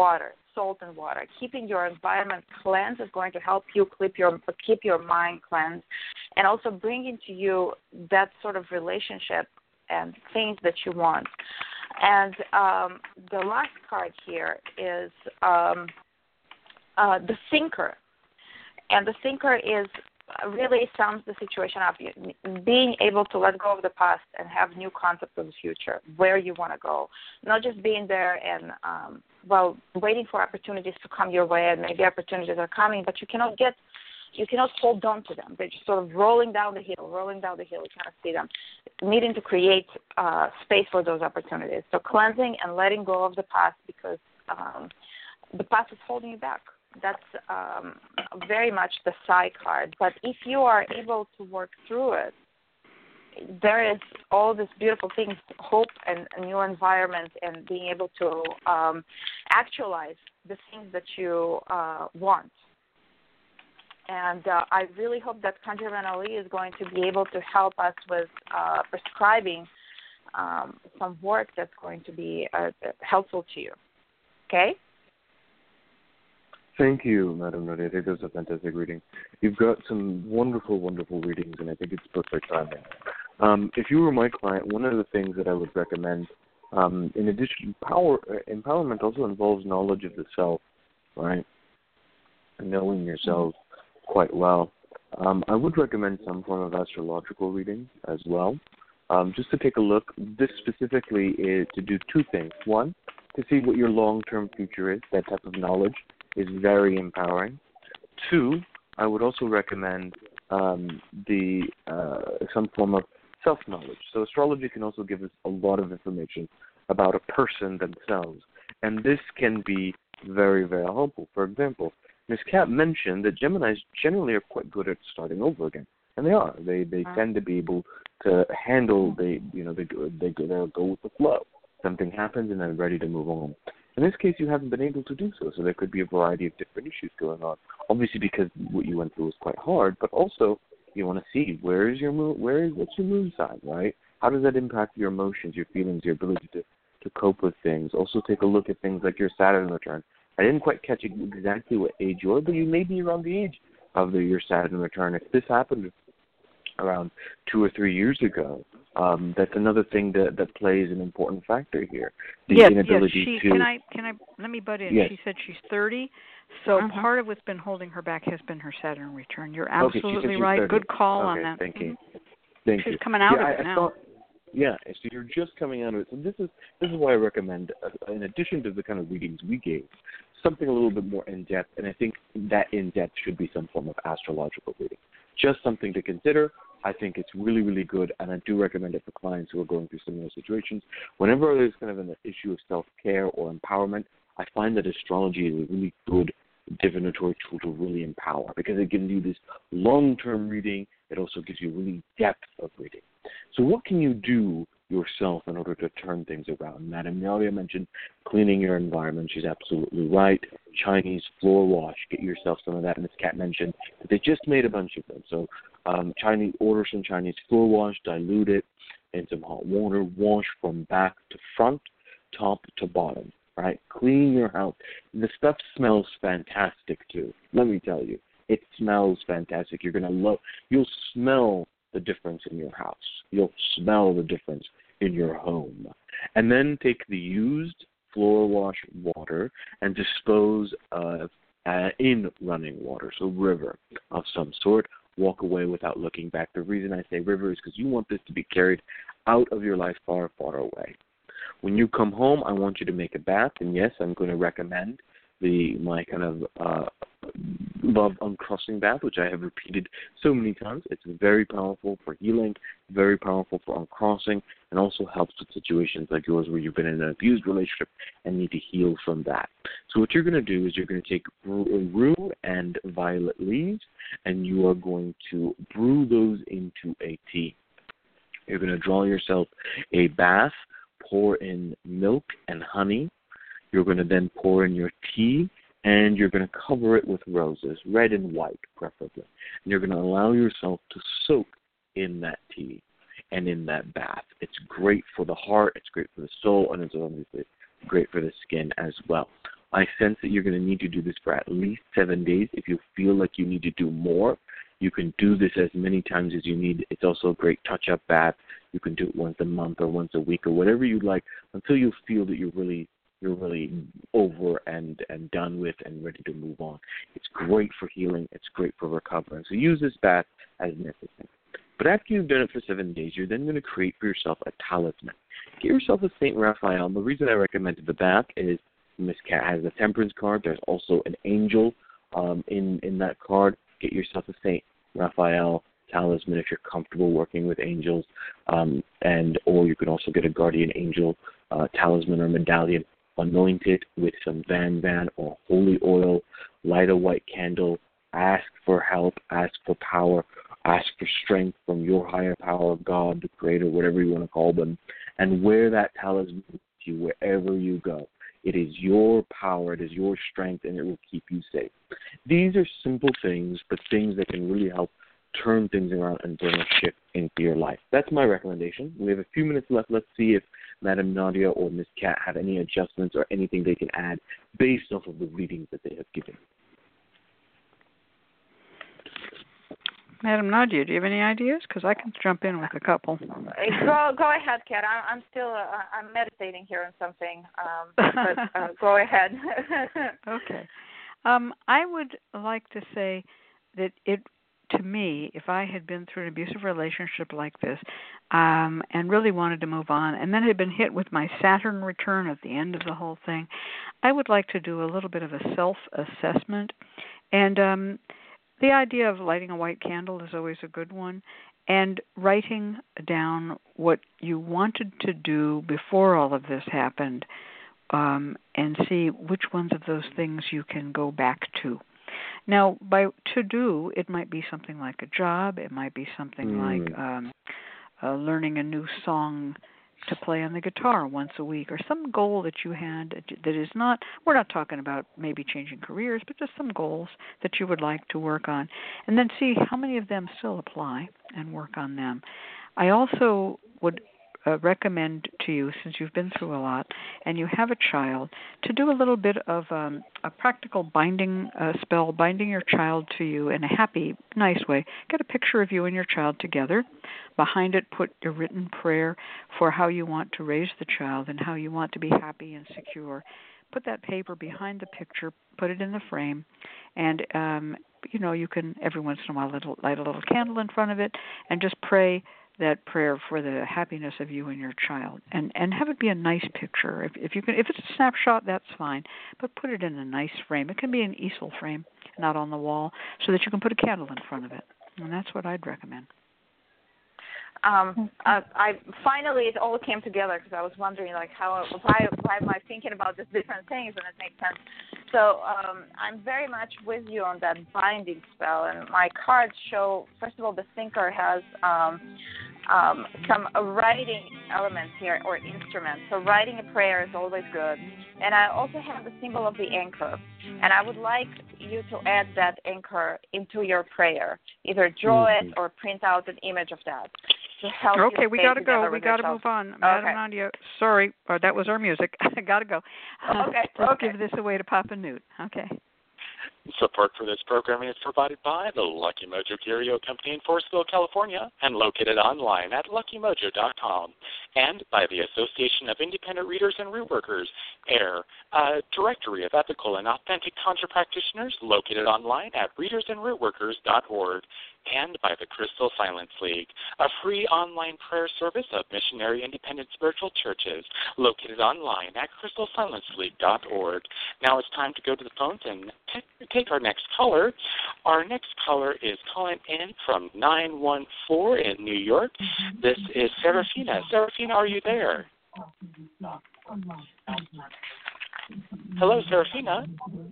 salt and water. Keeping your environment cleansed is going to help you keep your keep your mind cleansed, and also bringing to you that sort of relationship and things that you want. And um, the last card here is um, uh, the thinker. And the thinker is really sums the situation up. Being able to let go of the past and have new concepts of the future, where you want to go. Not just being there and, um, well, waiting for opportunities to come your way, and maybe opportunities are coming, but you cannot get You cannot hold on to them. They're just sort of rolling down the hill, rolling down the hill. You cannot see them. Needing to create uh, space for those opportunities. So cleansing and letting go of the past, because um, the past is holding you back. That's um, very much the Sai card. But if you are able to work through it, there is all these beautiful things, hope and a new environment, and being able to um, actualize the things that you uh, want. And uh, I really hope that Conjurman Ali is going to be able to help us with uh, prescribing um, some work that's going to be uh, helpful to you. Okay? Thank you, Madam Nodi. I think that was a fantastic reading. You've got some wonderful, wonderful readings, and I think it's perfect timing. Um, if you were my client, one of the things that I would recommend, um, in addition, power empowerment also involves knowledge of the self, right? Knowing yourself quite well. Um, I would recommend some form of astrological reading as well. Um, just to take a look, this specifically is to do two things. One, to see what your long-term future is. That type of knowledge is very empowering. Two, I would also recommend um, the uh, some form of self-knowledge. So astrology can also give us a lot of information about a person themselves, and this can be very, very helpful. For example, Miz Cat mentioned that Geminis generally are quite good at starting over again, and they are. They they uh-huh. tend to be able to handle. They you know they they they'll go with the flow. Something happens and they're ready to move on. In this case, you haven't been able to do so, so there could be a variety of different issues going on. Obviously, because what you went through was quite hard, but also you want to see where is your moon, where is what's your moon sign, right? How does that impact your emotions, your feelings, your ability to to cope with things? Also, take a look at things like your Saturn return. I didn't quite catch exactly what age you are, but you may be around the age of the, your Saturn return. If this happened around two or three years ago, um, that's another thing that, that plays an important factor here. The yes, inability yes. She, to. Can I? Can I? Let me butt in. Yes. She said she's thirty, so uh-huh. part of what's been holding her back has been her Saturn return. You're absolutely okay, right. thirty. Good call okay, on that. Thank you. Mm-hmm. Thank she's you. coming out yeah, of I, it I now. Thought, yeah, so you're just coming out of it. So this is this is why I recommend, uh, in addition to the kind of readings we gave, something a little bit more in-depth, and I think that in-depth should be some form of astrological reading. Just something to consider. I think it's really, really good, and I do recommend it for clients who are going through similar situations. Whenever there's kind of an issue of self-care or empowerment, I find that astrology is a really good divinatory tool to really empower, because it gives you this long-term reading. It also gives you really depth of reading. So what can you do yourself in order to turn things around? Madam Nadia mentioned cleaning your environment. She's absolutely right. Chinese floor wash. Get yourself some of that. Miz Cat mentioned that they just made a bunch of them. So um, Chinese, order some Chinese floor wash, dilute it in some hot water, wash from back to front, top to bottom, right? Clean your house. The stuff smells fantastic too. Let me tell you. It smells fantastic. You're going to love, you'll smell the difference in your house. You'll smell the difference in your home. And then take the used floor wash water and dispose of uh, in running water, so river of some sort. Walk away without looking back. The reason I say river is because you want this to be carried out of your life far, far away. When you come home, I want you to make a bath, and yes, I'm going to recommend the my kind of uh, love uncrossing bath, which I have repeated so many times. It's very powerful for healing, very powerful for uncrossing, and also helps with situations like yours where you've been in an abused relationship and need to heal from that. So what you're going to do is you're going to take rue and violet leaves, and you are going to brew those into a tea. You're going to draw yourself a bath, pour in milk and honey. You're going to then pour in your tea, and you're going to cover it with roses, red and white preferably. And you're going to allow yourself to soak in that tea and in that bath. It's great for the heart, it's great for the soul, and it's obviously great for the skin as well. I sense that you're going to need to do this for at least seven days. If you feel like you need to do more, you can do this as many times as you need. It's also a great touch-up bath. You can do it once a month or once a week or whatever you'd like until you feel that you're really you're really over and, and done with and ready to move on. It's great for healing. It's great for recovering. So use this bath as necessary. But after you've done it for seven days, you're then going to create for yourself a talisman. Get yourself a Saint Raphael. The reason I recommended the bath is Miss Cat has the Temperance card. There's also an angel um, in, in that card. Get yourself a Saint Raphael talisman if you're comfortable working with angels, um, and or you can also get a guardian angel uh, talisman or medallion. Anoint it with some Van Van or holy oil, light a white candle, ask for help, ask for power, ask for strength from your higher power, God, the Creator, whatever you want to call them, and wear that talisman with you wherever you go. It is your power, it is your strength, and it will keep you safe. These are simple things, but things that can really help turn things around and bring a shift into your life. That's my recommendation. We have a few minutes left. Let's see if Madam Nadia or Miss Cat have any adjustments or anything they can add based off of the readings that they have given. Madam Nadia, do you have any ideas? Because I can jump in with a couple. Go, go ahead, Kat. I'm, I'm still uh, I'm meditating here on something, um, but uh, go ahead. Okay. Um, I would like to say that it, to me, if I had been through an abusive relationship like this um, and really wanted to move on and then had been hit with my Saturn return at the end of the whole thing, I would like to do a little bit of a self-assessment. And um, the idea of lighting a white candle is always a good one, and writing down what you wanted to do before all of this happened, um, and see which ones of those things you can go back to. Now, by to do, it might be something like a job. It might be something mm. like um, uh, learning a new song to play on the guitar once a week, or some goal that you had that is not, we're not talking about maybe changing careers, but just some goals that you would like to work on, and then see how many of them still apply and work on them. I also would uh, recommend to you, since you've been through a lot and you have a child, to do a little bit of um, a practical binding uh, spell, binding your child to you in a happy, nice way. Get a picture of you and your child together. Behind it, put a written prayer for how you want to raise the child and how you want to be happy and secure. Put that paper behind the picture, put it in the frame, and um, you know, you can every once in a while little, light a little candle in front of it and just pray that prayer for the happiness of you and your child, and and have it be a nice picture. If if you can, if it's a snapshot, that's fine, but put it in a nice frame. It can be an easel frame, not on the wall, so that you can put a candle in front of it, and that's what I'd recommend. Um, uh, I finally it all came together because I was wondering like how why why am I thinking about these different things, and it makes sense. So um, I'm very much with you on that binding spell, and my cards show first of all the thinker has um, um, some uh, writing elements here or instruments. So writing a prayer is always good, and I also have the symbol of the anchor, and I would like you to add that anchor into your prayer. Either draw mm-hmm. it or print out an image of that. Okay, we got to go. We got to move on. Madam okay. Nadia, sorry, uh, that was our music. I got to go. Uh, okay, let's okay. give this away to Papa Newt. Okay. Support for this programming is provided by the Lucky Mojo Curio Company in Forestville, California, and located online at lucky mojo dot com, and by the Association of Independent Readers and Root Workers, AIR, a directory of ethical and authentic conjure practitioners located online at readers and root workers dot org, and by the Crystal Silence League, a free online prayer service of missionary independent spiritual churches located online at crystal silence league dot org. Now it's time to go to the phones and t- take our next caller. Our next caller is calling in from nine one four in New York. This is Serafina. Serafina, are you there? Hello, Serafina.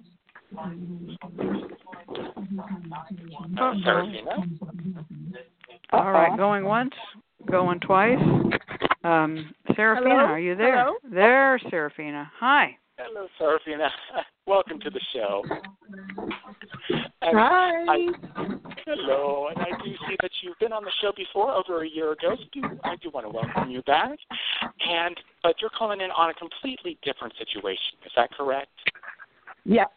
Uh, Serafina. All right, going once, going twice. Um, Serafina, Hello? are you there? Hello? There, Serafina. Hi. Hello, Serafina. Welcome to the show. And Hi. I, hello, and I do see that you've been on the show before, over a year ago, so do, I do want to welcome you back. And but you're calling in on a completely different situation. Is that correct? Yes.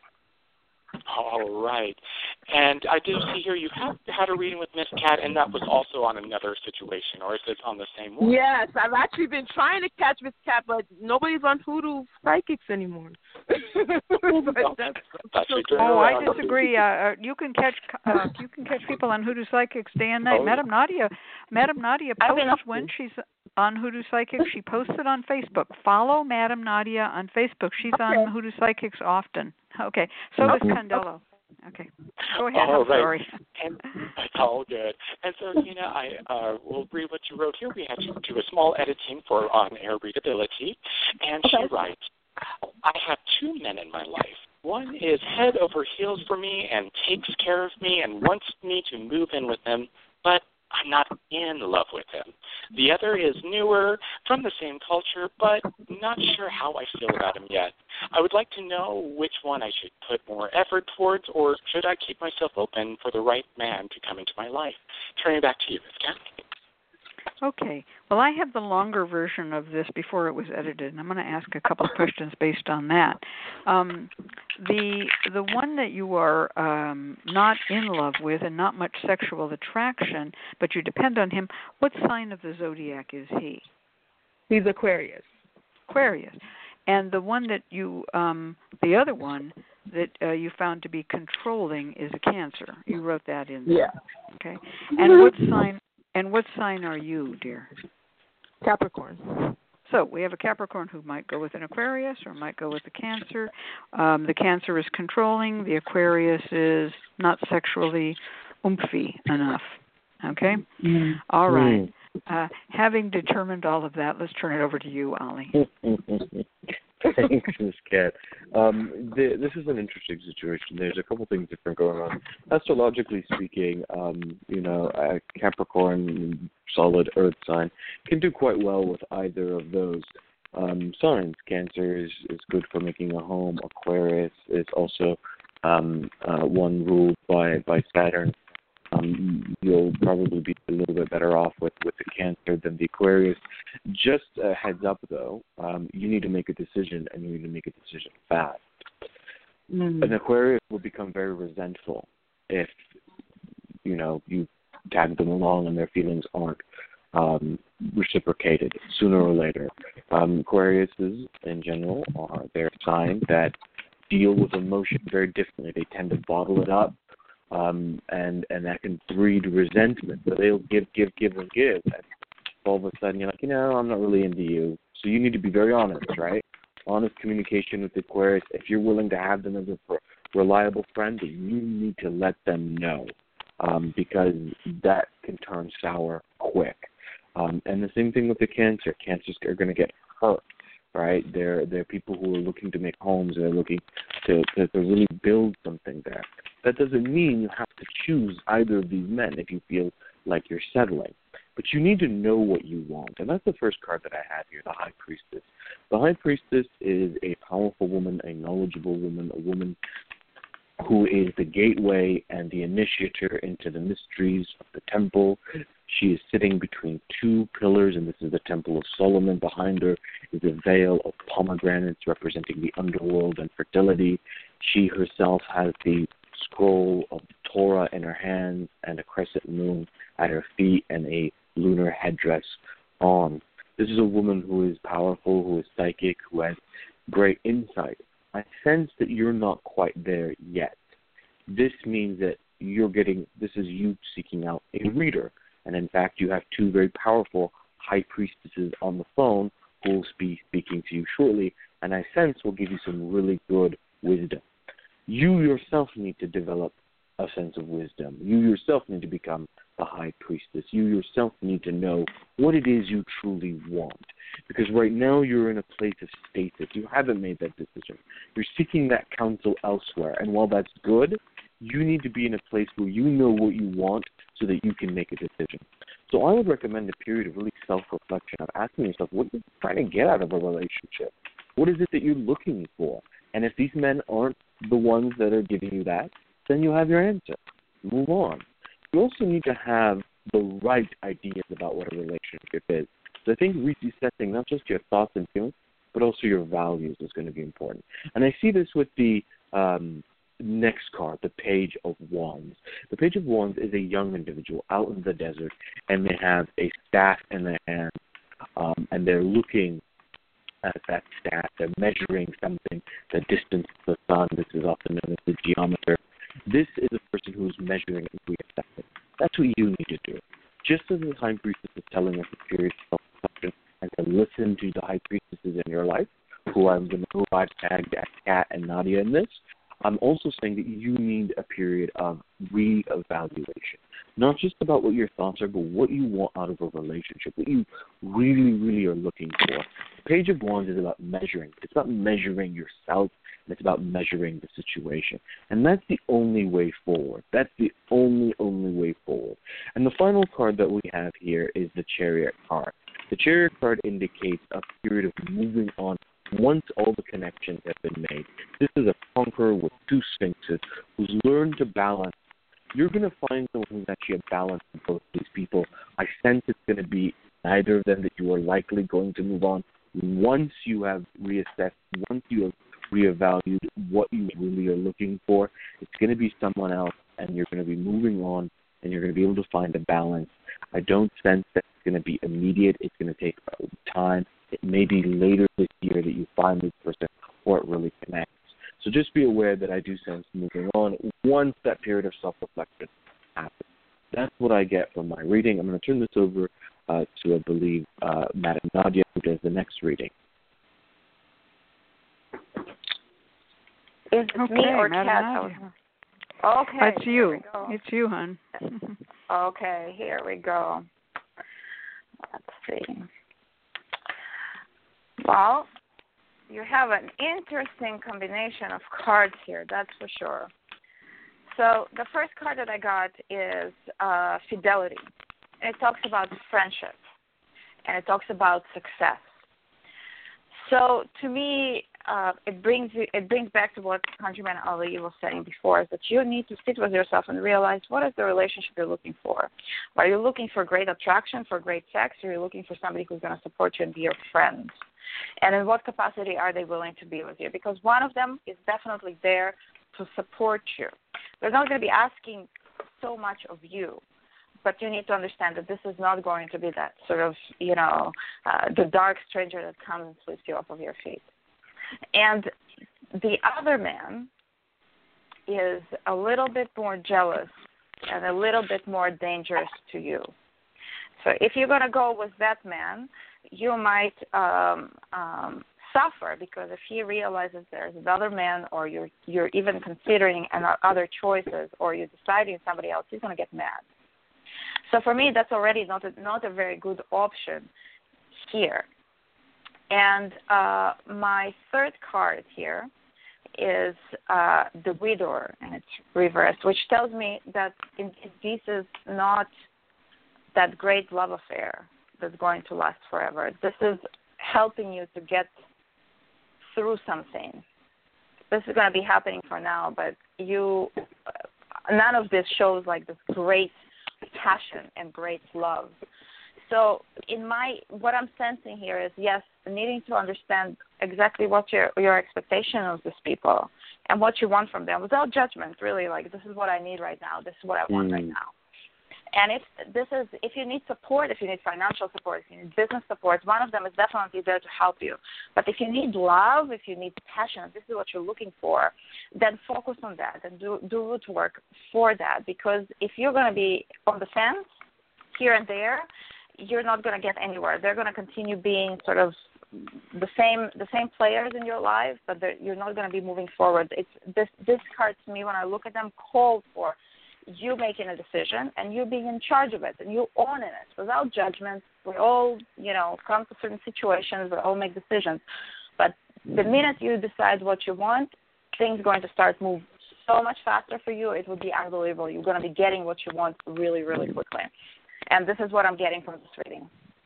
All right. And I do see here you have had a reading with Miss Cat, and that was also on another situation, or is it on the same one? Yes, I've actually been trying to catch Miss Cat, but nobody's on Hoodoo Psychics anymore. but that's, that's oh, I disagree. Uh, you can catch uh, you can catch people on Hoodoo Psychics day and night. Oh, Madame Nadia, Madame Nadia posts when she's on Hoodoo Psychics. She posts it on Facebook. Follow Madame Nadia on Facebook. She's okay. on Hoodoo Psychics often. Okay. So does Candelo. Okay. Go ahead. All I'm right. sorry. And it's all good. And so, Tina, I uh, will read what you wrote here. We had to do a small editing for on-air readability. And okay. she writes, I have two men in my life. One is head over heels for me and takes care of me and wants me to move in with him, but I'm not in love with him. The other is newer, from the same culture, but not sure how I feel about him yet. I would like to know which one I should put more effort towards, or should I keep myself open for the right man to come into my life? Turning back to you, Miz Cat. Okay. Well, I have the longer version of this before it was edited, and I'm going to ask a couple of questions based on that. Um, the the one that you are um, not in love with and not much sexual attraction, but you depend on him, what sign of the zodiac is he? He's Aquarius. Aquarius. And the one that you, um, the other one that uh, you found to be controlling is a Cancer. You wrote that in there. Yeah. Okay. And what sign? And what sign are you, dear? Capricorn. So we have a Capricorn who might go with an Aquarius or might go with a Cancer. Um, the Cancer is controlling. The Aquarius is not sexually oomphy enough. Okay? Mm-hmm. All right. Uh, having determined all of that, let's turn it over to you, Ollie. Thanks, Miz Cat. Um, the, this is an interesting situation. There's a couple things different going on. Astrologically speaking, um, you know, a Capricorn, solid Earth sign, can do quite well with either of those um, signs. Cancer is, is good for making a home. Aquarius is also um, uh, one ruled by, by Saturn. Um, you'll probably be a little bit better off with, with the Cancer than the Aquarius. Just a heads up, though, um, you need to make a decision, and you need to make a decision fast. Mm. An Aquarius will become very resentful if, you know, you tag them along and their feelings aren't um, reciprocated sooner or later. Um, Aquariuses, in general, are they're signs that deal with emotion very differently. They tend to bottle it up. Um, and, and that can breed resentment. So they'll give, give, give, and give. And all of a sudden you're like, you know, I'm not really into you. So you need to be very honest, right? Honest communication with the Aquarius. If you're willing to have them as a reliable friend, you need to let them know um, because that can turn sour quick. Um, and the same thing with the Cancer. Cancers are going to get hurt. Right, they're they're people who are looking to make homes. They're looking to, to to really build something there. That doesn't mean you have to choose either of these men if you feel like you're settling. But you need to know what you want, and that's the first card that I have here, the High Priestess. The High Priestess is a powerful woman, a knowledgeable woman, a woman who is the gateway and the initiator into the mysteries of the temple. She is sitting between two pillars, and this is the Temple of Solomon. Behind her is a veil of pomegranates representing the underworld and fertility. She herself has the scroll of the Torah in her hands and a crescent moon at her feet and a lunar headdress on. This is a woman who is powerful, who is psychic, who has great insight. I sense that you're not quite there yet. This means that you're getting, this is you seeking out a reader. And in fact, you have two very powerful high priestesses on the phone who will be speaking to you shortly, and I sense will give you some really good wisdom. You yourself need to develop a sense of wisdom. You yourself need to become the high priestess. You yourself need to know what it is you truly want. Because right now you're in a place of stasis. You haven't made that decision. You're seeking that counsel elsewhere. And while that's good, you need to be in a place where you know what you want so that you can make a decision. So I would recommend a period of really self-reflection, of asking yourself, what are you trying to get out of a relationship? What is it that you're looking for? And if these men aren't the ones that are giving you that, then you have your answer. Move on. You also need to have the right ideas about what a relationship is. So I think resetting not just your thoughts and feelings, but also your values is going to be important. And I see this with the Um, next card, the Page of Wands. The Page of Wands is a young individual out in the desert, and they have a staff in their hand, um, and they're looking at that staff. They're measuring something, the distance to the sun. This is often known as the geometer. This is a person who's measuring and reassessing. That's what you need to do. Just as the High Priestess is telling us a period of self-reflection and to listen to the High Priestesses in your life, who I'm going to who I've tagged as Kat and Nadia in this, I'm also saying that you need a period of reevaluation. Not just about what your thoughts are, but what you want out of a relationship, what you really, really are looking for. The Page of Wands is about measuring. It's about measuring yourself, and it's about measuring the situation. And that's the only way forward. That's the only, only way forward. And the final card that we have here is the Chariot card. The Chariot card indicates a period of moving on once all the connections have been made. This is a conqueror with two sphinxes who's learned to balance. You're going to find someone who's actually a balance of both these people. I sense it's going to be neither of them that you are likely going to move on once you have reassessed, once you have reevaluated what you really are looking for. It's going to be someone else, and you're going to be moving on, and you're going to be able to find a balance. I don't sense that it's going to be immediate. It's going to take time. It may be later this year that you find this person or it really connects. So just be aware that I do sense moving on once that period of self-reflection happens. That's what I get from my reading. I'm going to turn this over uh, to, I believe, uh, Madam Nadia, who does the next reading. Is it Okay, me or Madam Kat? Nadia. Okay. It's you. It's you, hon. Okay, here we go. Let's see. Well, you have an interesting combination of cards here, that's for sure. So the first card that I got is uh, fidelity. And it talks about friendship, and it talks about success. So to me, uh, it brings you, it brings back to what Countryman Ali was saying before, is that you need to sit with yourself and realize what is the relationship you're looking for. Are you looking for great attraction, for great sex, or are you looking for somebody who's going to support you and be your friend? And in what capacity are they willing to be with you? Because one of them is definitely there to support you. They're not going to be asking so much of you, but you need to understand that this is not going to be that sort of, you know, uh, the dark stranger that comes and sweeps you off of your feet. And the other man is a little bit more jealous and a little bit more dangerous to you. So if you're going to go with that man, you might um, um, suffer, because if he realizes there's another man, or you're you're even considering other choices, or you're deciding somebody else, he's going to get mad. So for me, that's already not a, not a very good option here. And uh, my third card here is uh, the Widower, and it's reversed, which tells me that in, this is not that great love affair that's going to last forever. This is helping you to get through something. This is going to be happening for now, but you, none of this shows like this great passion and great love. So in my, what I'm sensing here is, yes, needing to understand exactly what your your expectation of these people and what you want from them without judgment, really, like, this is what I need right now, this is what I want mm. right now. And if this is, if you need support, if you need financial support, if you need business support, one of them is definitely there to help you. But if you need love, if you need passion, if this is what you're looking for, then focus on that and do, do root work for that. Because if you're going to be on the fence here and there, you're not going to get anywhere. They're going to continue being sort of the same the same players in your life, but you're not going to be moving forward. It's this this card to me, when I look at them, called for you making a decision and you being in charge of it and you owning it without judgment. We all, you know, come to certain situations, we all make decisions. But the minute you decide what you want, things are going to start move so much faster for you. It will be unbelievable. You're going to be getting what you want really, really quickly. And this is what I'm getting from this reading.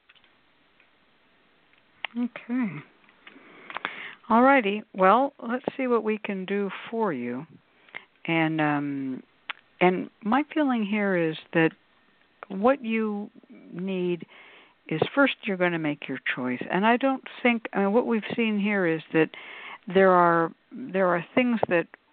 Okay. All righty. Well, let's see what we can do for you. And um, and my feeling here is that what you need is, first, you're going to make your choice. And I don't think, I mean, what we've seen here is that there are there are things that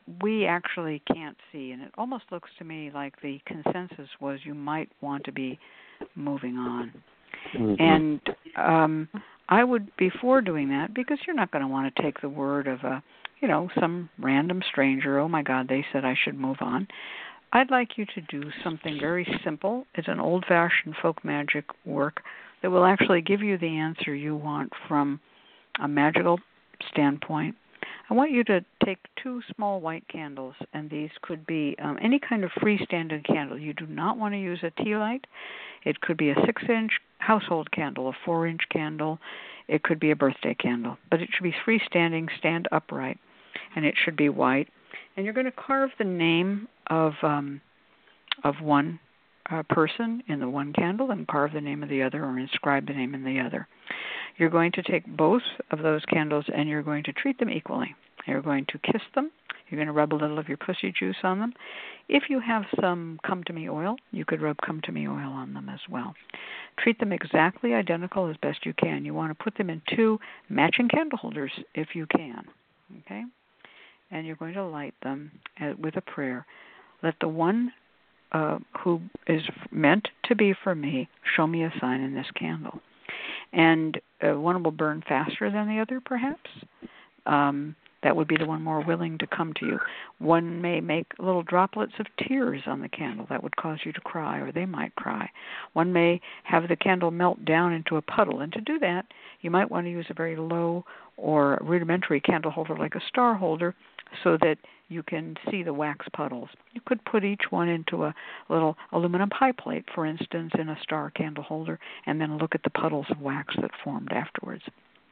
we actually can't see, and it almost looks to me like the consensus was you might want to be moving on. Mm-hmm. And um, I would, before doing that, because you're not going to want to take the word of a, you know, some random stranger, oh my God, they said I should move on. I'd like you to do something very simple. It's an old-fashioned folk magic work that will actually give you the answer you want from a magical standpoint. I want you to take two small white candles, and these could be um, any kind of freestanding candle. You do not want to use a tea light. It could be a six-inch household candle, a four-inch candle. It could be a birthday candle, but it should be freestanding, stand upright, and it should be white. And you're going to carve the name of um, of one uh, person in the one candle and carve the name of the other, or inscribe the name in the other. You're going to take both of those candles and you're going to treat them equally. You're going to kiss them. You're going to rub a little of your pussy juice on them. If you have some Come To Me oil, you could rub Come To Me oil on them as well. Treat them exactly identical as best you can. You want to put them in two matching candle holders if you can. Okay? And you're going to light them with a prayer. Let the one uh, who is meant to be for me show me a sign in this candle. And uh, one will burn faster than the other, perhaps. Um, that would be the one more willing to come to you. One may make little droplets of tears on the candle. That would cause you to cry, or they might cry. One may have the candle melt down into a puddle. And to do that, you might want to use a very low or rudimentary candle holder like a star holder so that you can see the wax puddles. You could put each one into a little aluminum pie plate, for instance, in a star candle holder, and then look at the puddles of wax that formed afterwards.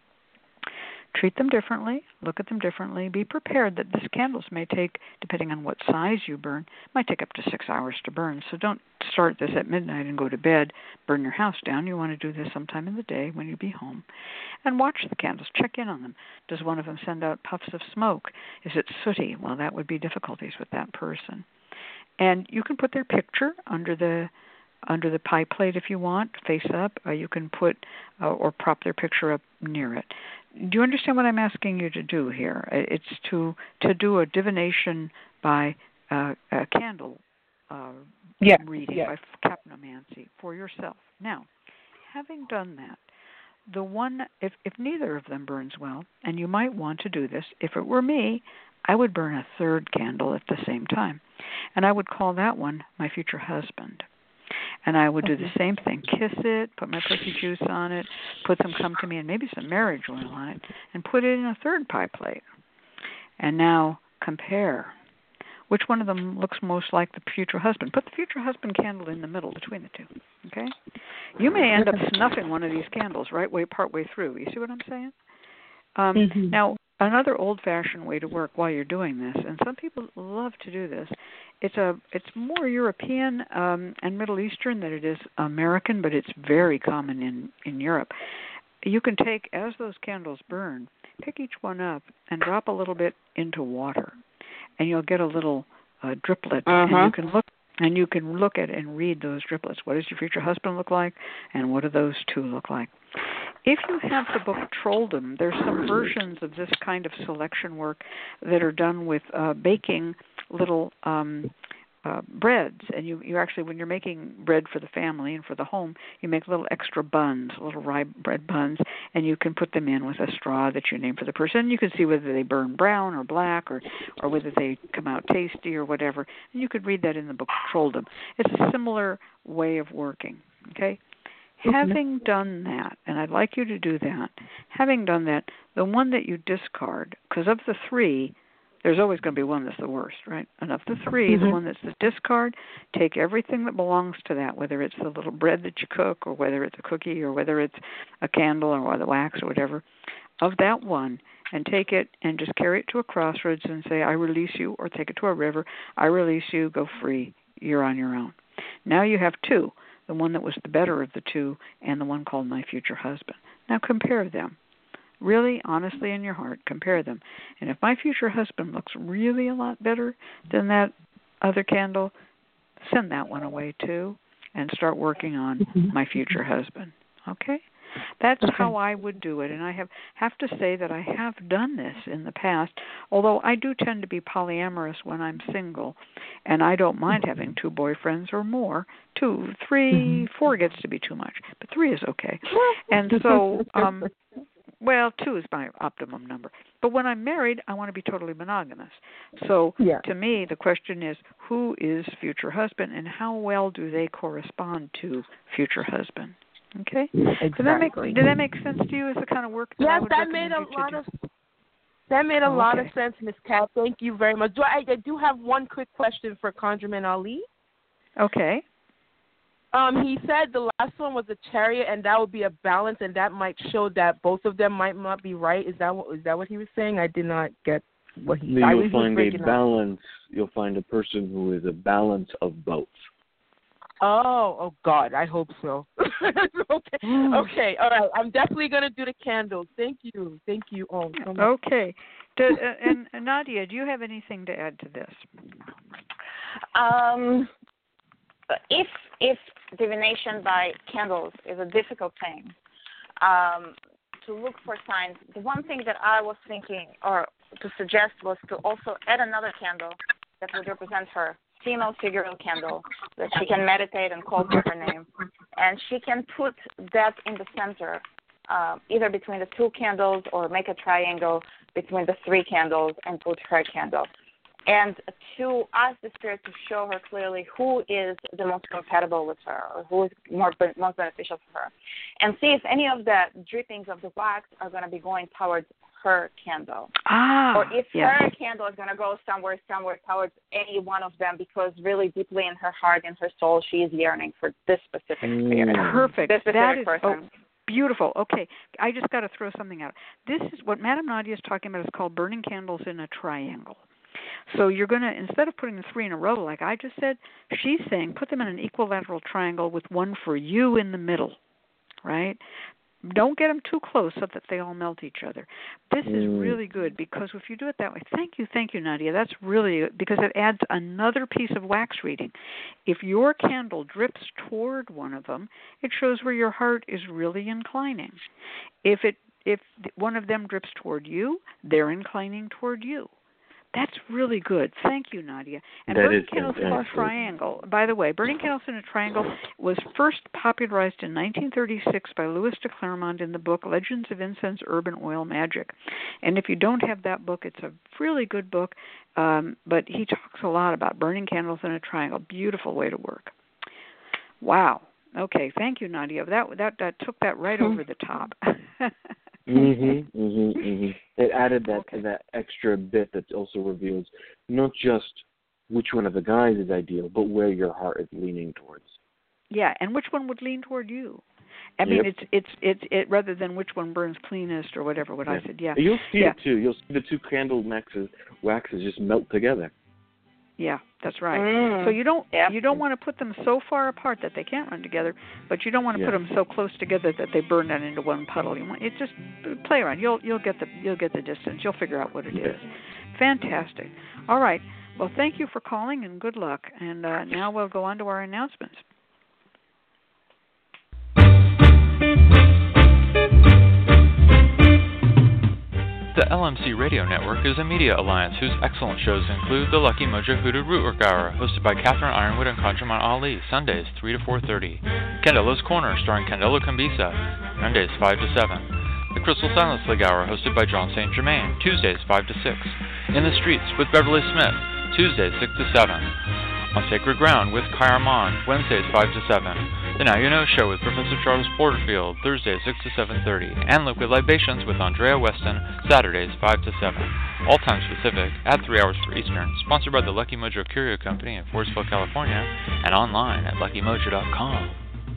Treat them differently, look at them differently. Be prepared that these candles may take, depending on what size you burn, might take up to six hours to burn. So don't start this at midnight and go to bed, burn your house down. You want to do this sometime in the day when you be home. And watch the candles, check in on them. Does one of them send out puffs of smoke? Is it sooty? Well, that would be difficulties with that person. And you can put their picture under the under the pie plate if you want, face up. Or you can put uh, or prop their picture up near it. Do you understand what I'm asking you to do here? It's to to do a divination by uh, a candle uh, yeah, reading yeah. by capnomancy for yourself. Now, having done that, the one if if neither of them burns well, and you might want to do this, if it were me, I would burn a third candle at the same time, and I would call that one my future husband. And I would do the same thing, kiss it, put my pussy juice on it, put some Come To Me and maybe some marriage oil on it, and put it in a third pie plate. And now compare. Which one of them looks most like the future husband? Put the future husband candle in the middle between the two, okay? You may end up snuffing one of these candles right way, part way through. You see what I'm saying? Um, mm-hmm. Now, another old-fashioned way to work while you're doing this, and some people love to do this, it's a it's more European um, and Middle Eastern than it is American, but it's very common in, in Europe. You can take, as those candles burn, pick each one up and drop a little bit into water, and you'll get a little uh, driplet, uh-huh. and you can look and you can look at and read those driplets. What does your future husband look like, and what do those two look like? If you have the book Trolldom, there's some versions of this kind of selection work that are done with uh, baking little um, uh, breads. And you, you actually, when you're making bread for the family and for the home, you make little extra buns, little rye bread buns, and you can put them in with a straw that you name for the person. You can see whether they burn brown or black or, or whether they come out tasty or whatever. And you could read that in the book Trolldom. It's a similar way of working, okay? Mm-hmm. Having done that, and I'd like you to do that, having done that, the one that you discard, because of the three, there's always going to be one that's the worst, right? And of the three, mm-hmm. the one that's the discard, take everything that belongs to that, whether it's the little bread that you cook or whether it's a cookie or whether it's a candle or the wax or whatever, of that one, and take it and just carry it to a crossroads and say, I release you, or take it to a river, I release you, go free, you're on your own. Now you have two. The one that was the better of the two, and the one called My Future Husband. Now compare them. Really, honestly, in your heart, compare them. And if My Future Husband looks really a lot better than that other candle, send that one away too, and start working on mm-hmm. My Future Husband. Okay? That's Okay. how I would do it. And I have, have to say that I have done this in the past, although I do tend to be polyamorous when I'm single, and I don't mind having two boyfriends or more. Two, three, Mm-hmm. four gets to be too much, but three is okay. And so, um, well, two is my optimum number. But when I'm married, I want to be totally monogamous. So Yeah. to me, the question is, who is future husband, and how well do they correspond to future husband? Okay. Exactly. Did that make Did that make sense to you as the kind of work that I Yes, would that recommend made a you to lot do? of that made a Oh, lot okay. of sense, Miss Cat. Thank you very much. Do I, I do have one quick question for Conjurman Ali. Okay. Um, he said the last one was a chariot, and that would be a balance, and that might show that both of them might not be right. Is that what is that what he was saying? I did not get what he. No, I you'll was find a breaking up. balance. You'll find a person who is a balance of both. Oh, oh God, I hope so. okay, okay, all right. I'm definitely gonna do the candles. Thank you, thank you. Oh, so much. Okay. Do, uh, and uh, Nadia, do you have anything to add to this? Um, if if divination by candles is a difficult thing, um, to look for signs, the one thing that I was thinking or to suggest was to also add another candle that would represent her, female figural candle, that she can meditate and call for her name. And she can put that in the center, uh, either between the two candles or make a triangle between the three candles and put her candle. And to ask the spirit to show her clearly who is the most compatible with her or who is more most beneficial for her. And see if any of the drippings of the wax are going to be going towards her candle. Ah, Or if yes. her candle is going to go somewhere, somewhere towards any one of them because really deeply in her heart and her soul she is yearning for this specific spirit. Perfect. This specific That is person. oh, beautiful. Okay, I just got to throw something out. This is what Madame Nadia is talking about. Is called burning candles in a triangle. So you're going to, instead of putting the three in a row like I just said, she's saying put them in an equilateral triangle with one for you in the middle, right? Don't get them too close so that they all melt each other. This is Mm. really good because if you do it that way, thank you, thank you, Nadia. That's really, because it adds another piece of wax reading. If your candle drips toward one of them, it shows where your heart is really inclining. If it if one of them drips toward you, they're inclining toward you. That's really good. Thank you, Nadia. And That burning is candles in a fantastic. triangle. By the way, burning candles in a triangle was first popularized in nineteen thirty-six by Louis de Clermont in the book Legends of Incense, Urban Oil Magic. And if you don't have that book, it's a really good book. Um, but he talks a lot about burning candles in a triangle. Beautiful way to work. Wow. Okay. Thank you, Nadia. That that that took that right over the top. Mhm, mhm, mhm. It added that Okay. that extra bit that also reveals not just which one of the guys is ideal, but where your heart is leaning towards. Yeah, and which one would lean toward you? I mean, Yep. it's it's it's it rather than which one burns cleanest or whatever. What I Yeah. said, yeah, You'll see yeah. it too. You'll see the two candle waxes, waxes just melt together. Yeah, that's right. Mm. So you don't Yep. you don't want to put them so far apart that they can't run together, but you don't want to Yeah. put them so close together that they burn down into one puddle. You want it just play around. You'll you'll get the you'll get the distance. You'll figure out what it Yeah. is. Fantastic. All right. Well, thank you for calling and good luck. And uh, now we'll go on to our announcements. The L M C Radio Network is a media alliance whose excellent shows include the Lucky Mojo Hoodoo Rootwork Hour, hosted by Catherine Ironwood and Conjurman Ali, Sundays three to four thirty. Candelo's Corner, starring Candelo Cambisa, Mondays five to seven. The Crystal Silence League Hour, hosted by John Saint Germain, Tuesdays five to six. In the Streets with Beverly Smith, Tuesdays six to seven. On Sacred Ground with Kai Armand, Wednesdays five to seven. The Now You Know Show with Professor Charles Porterfield, Thursdays six to seven thirty. And Liquid Libations with Andrea Weston, Saturdays five to seven. All times Pacific, at three hours for Eastern. Sponsored by the Lucky Mojo Curio Company in Forestville, California, and online at lucky mojo dot com.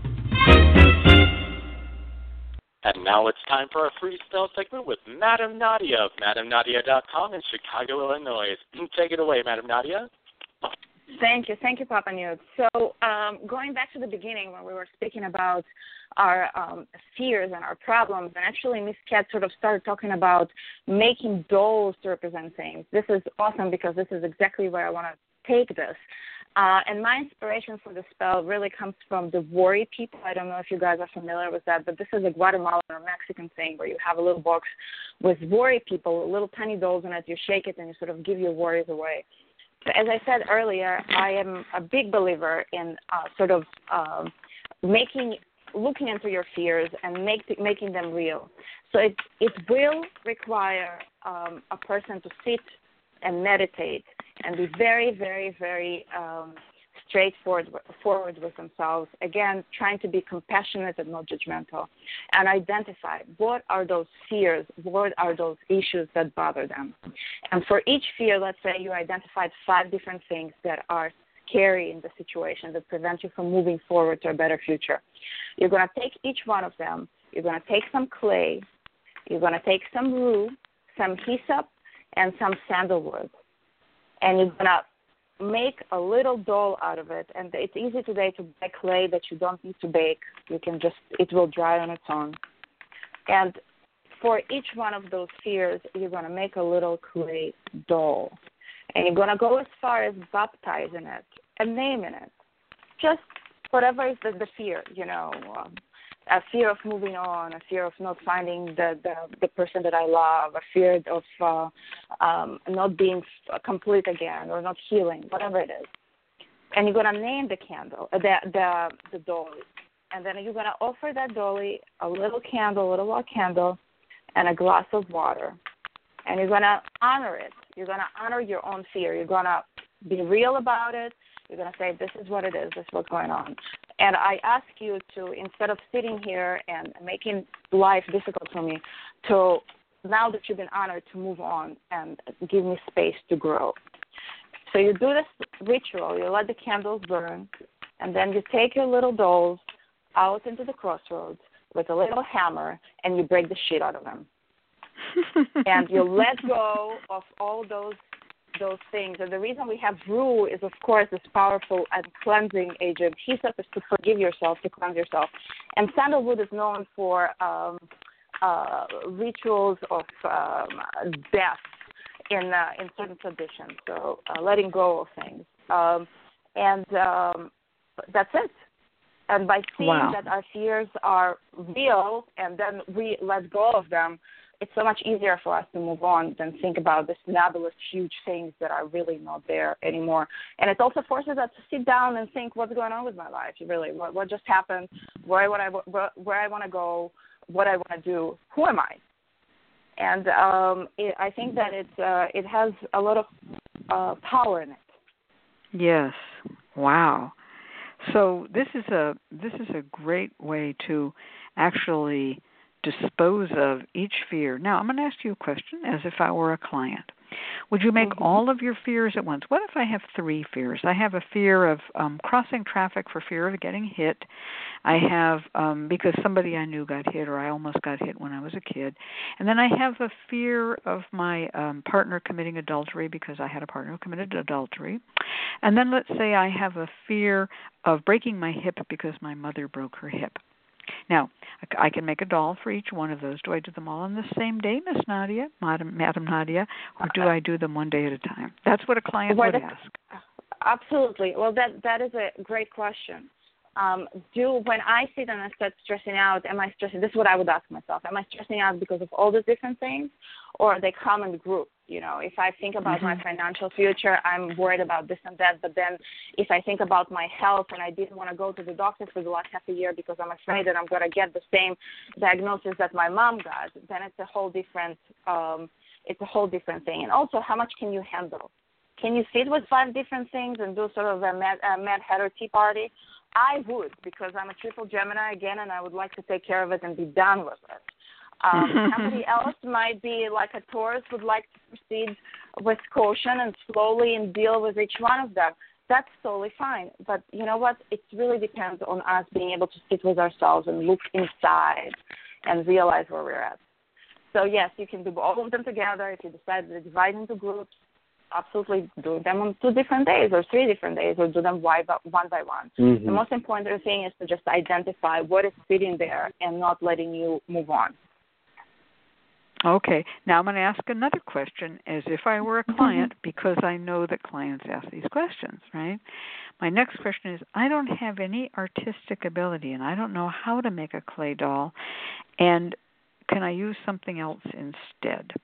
And now it's time for our free spell segment with Madame Nadia of madame nadia dot com in Chicago, Illinois. Take it away, Madame Nadia. Thank you. Thank you, Papa Newt. So um, going back to the beginning when we were speaking about our um, fears and our problems, and actually Miss Cat sort of started talking about making dolls to represent things. This is awesome because this is exactly where I want to take this. Uh, and my inspiration for the spell really comes from the worry people. I don't know if you guys are familiar with that, but this is a Guatemalan or Mexican thing where you have a little box with worry people, little tiny dolls in it. You shake it and you sort of give your worries away. So as I said earlier, I am a big believer in uh, sort of uh, making, looking into your fears and make, making them real. So it, it will require um, a person to sit and meditate and be very, very, very um, straightforward forward with themselves. Again, trying to be compassionate and not judgmental, and identify what are those fears, what are those issues that bother them. And for each fear, let's say you identified five different things that are scary in the situation that prevent you from moving forward to a better future. You're going to take each one of them. You're going to take some clay. You're going to take some rue, some hyssop, and some sandalwood. And you're going to make a little doll out of it. And it's easy today to buy clay that you don't need to bake. You can just, it will dry on its own. And for each one of those fears, you're going to make a little clay doll. And you're going to go as far as baptizing it and naming it. Just whatever is the, the fear, you know, um, a fear of moving on, a fear of not finding the, the, the person that I love, a fear of uh, um, not being complete again or not healing, whatever it is. And you're going to name the candle, uh, the, the, the dolly. And then you're going to offer that dolly a little candle, a little white candle, and a glass of water. And you're going to honor it. You're going to honor your own fear. You're going to be real about it. You're going to say, this is what it is. This is what's going on. And I ask you to, instead of sitting here and making life difficult for me, to, now that you've been honored, to move on and give me space to grow. So you do this ritual. You let the candles burn, and then you take your little dolls out into the crossroads with a little hammer, and you break the shit out of them. And you let go of all those those things. And the reason we have rue is, of course, this powerful and cleansing agent. Hyssop is to forgive yourself, to cleanse yourself. And sandalwood is known for um, uh, rituals of um, death in uh, in certain traditions, so uh, letting go of things. Um, and um, that's it. And by seeing wow. that our fears are real and then we let go of them, it's so much easier for us to move on than think about this nebulous, huge things that are really not there anymore. And it also forces us to sit down and think, what's going on with my life? Really, what, what just happened? Where I want to where, where I want to go? What I want to do? Who am I? And um, it, I think that it's uh, it has a lot of uh, power in it. Yes. Wow. So this is a this is a great way to actually dispose of each fear. Now, I'm going to ask you a question as if I were a client. Would you make mm-hmm. all of your fears at once? What if I have three fears? I have a fear of um, crossing traffic for fear of getting hit. I have, um, because somebody I knew got hit or I almost got hit when I was a kid. And then I have a fear of my um, partner committing adultery because I had a partner who committed adultery. And then let's say I have a fear of breaking my hip because my mother broke her hip. Now, I can make a doll for each one of those. Do I do them all on the same day, Miss Nadia, Madam, Madam Nadia, or do I do them one day at a time? That's what a client well, would ask. Absolutely. Well, that that is a great question. Um, do when I sit and I start stressing out, am I stressing? This is what I would ask myself. Am I stressing out because of all these different things, or they come in groups? You know, if I think about mm-hmm. my financial future, I'm worried about this and that. But then if I think about my health and I didn't want to go to the doctor for the last half a year because I'm afraid that I'm going to get the same diagnosis that my mom got, then it's a whole different, um, it's a whole different thing. And also, how much can you handle? Can you sit with five different things and do sort of a mad, a mad head or tea party? I would, because I'm a triple Gemini again, and I would like to take care of it and be done with it. Um, somebody else might be like a Taurus, would like to proceed with caution and slowly and deal with each one of them. That's totally fine. But you know what? It really depends on us being able to sit with ourselves and look inside and realize where we're at. So, yes, you can do all of them together. If you decide to divide into groups, absolutely do them on two different days or three different days, or do them one by one. Mm-hmm. The most important thing is to just identify what is sitting there and not letting you move on. Okay. Now I'm going to ask another question as if I were a client because I know that clients ask these questions, right? My next question is, I don't have any artistic ability and I don't know how to make a clay doll, and can I use something else instead?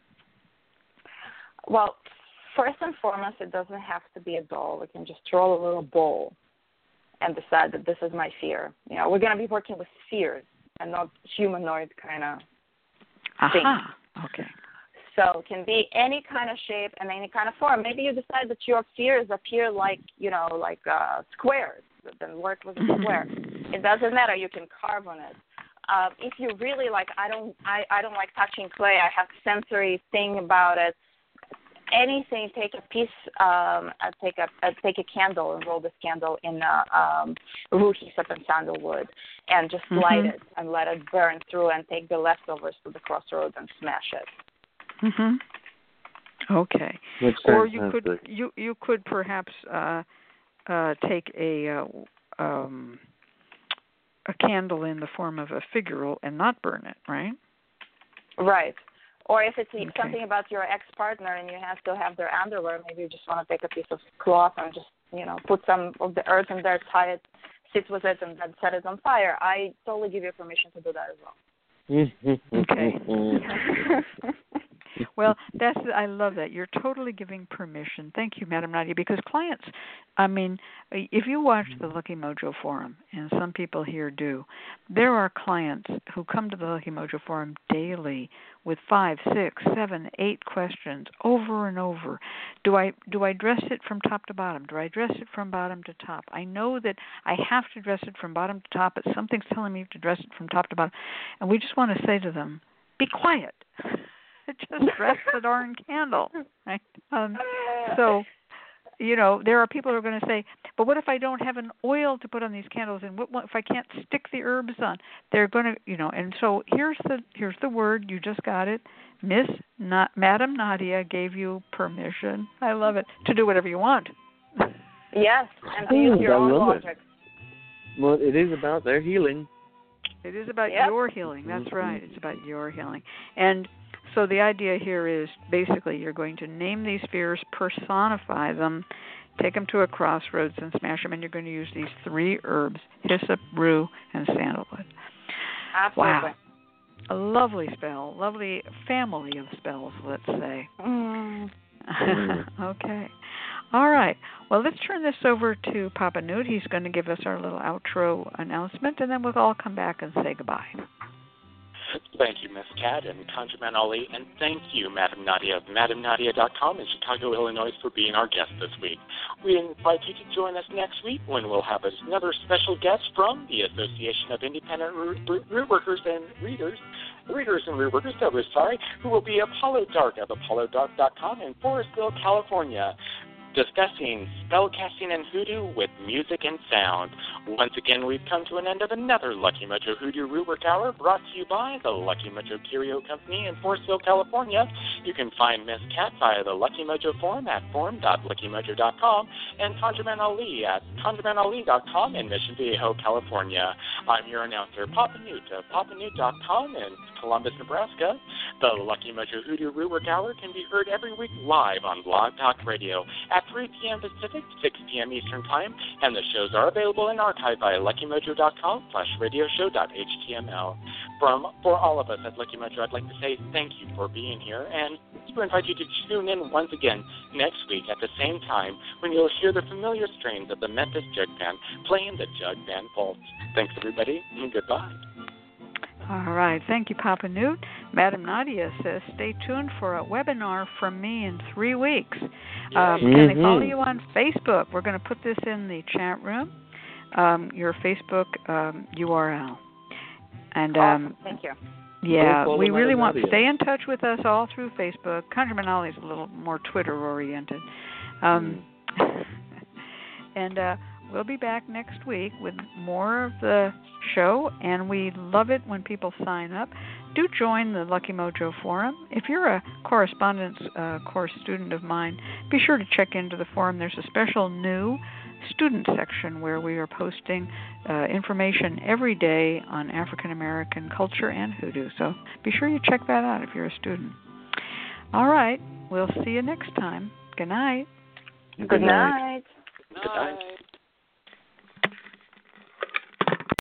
Well, first and foremost, it doesn't have to be a doll. We can just throw a little bowl and decide that this is my sphere. You know, we're going to be working with spheres and not humanoid kind of things. Aha. Okay. So it can be any kind of shape and any kind of form. Maybe you decide that your spheres appear like, you know, like uh, squares. Then work with a square. It doesn't matter. You can carve on it. Uh, if you really like, I don't, I, I don't like touching clay. I have sensory thing about it. Anything. Take a piece. Um, uh, take a uh, take a candle and roll this candle in uh, um, root hyssop and sandalwood, and just mm-hmm. light it and let it burn through. And take the leftovers to the crossroads and smash it. Mhm. Okay. That's or you fantastic. could you you could perhaps uh, uh, take a uh, um, a candle in the form of a figural and not burn it, right? Right. Or if it's okay. something about your ex-partner and you have to have their underwear, maybe you just want to take a piece of cloth and just, you know, put some of the earth in there, tie it, sit with it, and then set it on fire. I totally give you permission to do that as well. Okay. Well, that's I love that. You're totally giving permission. Thank you, Madam Nadia, because clients, I mean, if you watch the Lucky Mojo Forum, and some people here do, there are clients who come to the Lucky Mojo Forum daily with five, six, seven, eight questions over and over. Do I do I dress it from top to bottom? Do I dress it from bottom to top? I know that I have to dress it from bottom to top, but something's telling me to dress it from top to bottom. And we just want to say to them, be quiet. Just dress the darn candle, right? Um, so, you know, there are people who are going to say, but what if I don't have an oil to put on these candles, and what, what if I can't stick the herbs on? They're going to, you know, and so here's the here's the word. You just got it. Miss Not Madam Nadia gave you permission. I love it, to do whatever you want. Yes, and to use your I own love logic. It. Well, it is about their healing. It is about yep. your healing. That's right. It's about your healing. And so the idea here is basically you're going to name these spheres, personify them, take them to a crossroads and smash them, and you're going to use these three herbs, hyssop, rue, and sandalwood. Absolutely. Wow. A lovely spell, lovely family of spells, let's say. Mm. Okay. All right. Well, let's turn this over to Papa Newt. He's going to give us our little outro announcement, and then we'll all come back and say goodbye. Thank you, Miss Cat and ConjureMan Ali, and thank you, Madam Nadia of Madam Nadia dot com in Chicago, Illinois, for being our guest this week. We invite you to join us next week when we'll have another special guest from the Association of Independent Root Workers and Readers, Readers and Root Workers, that was sorry, who will be Apollo Dark of Apollo Dark dot com in Forestville, California, discussing spellcasting and hoodoo with music and sound. Once again, we've come to an end of another Lucky Mojo Hoodoo Rootwork Hour brought to you by the Lucky Mojo Curio Company in Forestville, California. You can find Miss Cat via the Lucky Mojo Forum at forum dot lucky mojo dot com and ConjureMan Ali at conjureman ali dot com in Mission Viejo, California. I'm your announcer, Papa Newt of papa newt dot com in Columbus, Nebraska. The Lucky Mojo Hoodoo Rootwork Hour can be heard every week live on Blog Talk Radio at three p.m. Pacific, six p.m. Eastern Time, and the shows are available in archive via lucky mojo dot com slash radio show dot h t m l. From, for all of us at Lucky Mojo, I'd like to say thank you for being here, and we invite you to tune in once again next week at the same time when you'll hear the familiar strains of the Memphis Jug Band playing the Jug Band Vaults. Thanks, everybody, and goodbye. All right. Thank you, Papa Newt. Madam Nadia says, stay tuned for a webinar from me in three weeks. Um, mm-hmm. Can they follow you on Facebook? We're going to put this in the chat room, um, your Facebook um, U R L. And um, awesome. Thank you. Yeah, we really want to Nadia. stay in touch with us all through Facebook. ConjureMan Ali is a little more Twitter-oriented. Um, mm. and uh, we'll be back next week with more of the show, and we love it when people sign up. Do join the Lucky Mojo Forum. If you're a correspondence uh, course student of mine, be sure to check into the forum. There's a special new student section where we are posting uh, information every day on African American culture and hoodoo. So be sure you check that out if you're a student. All right. We'll see you next time. Good night. Good night. Good night.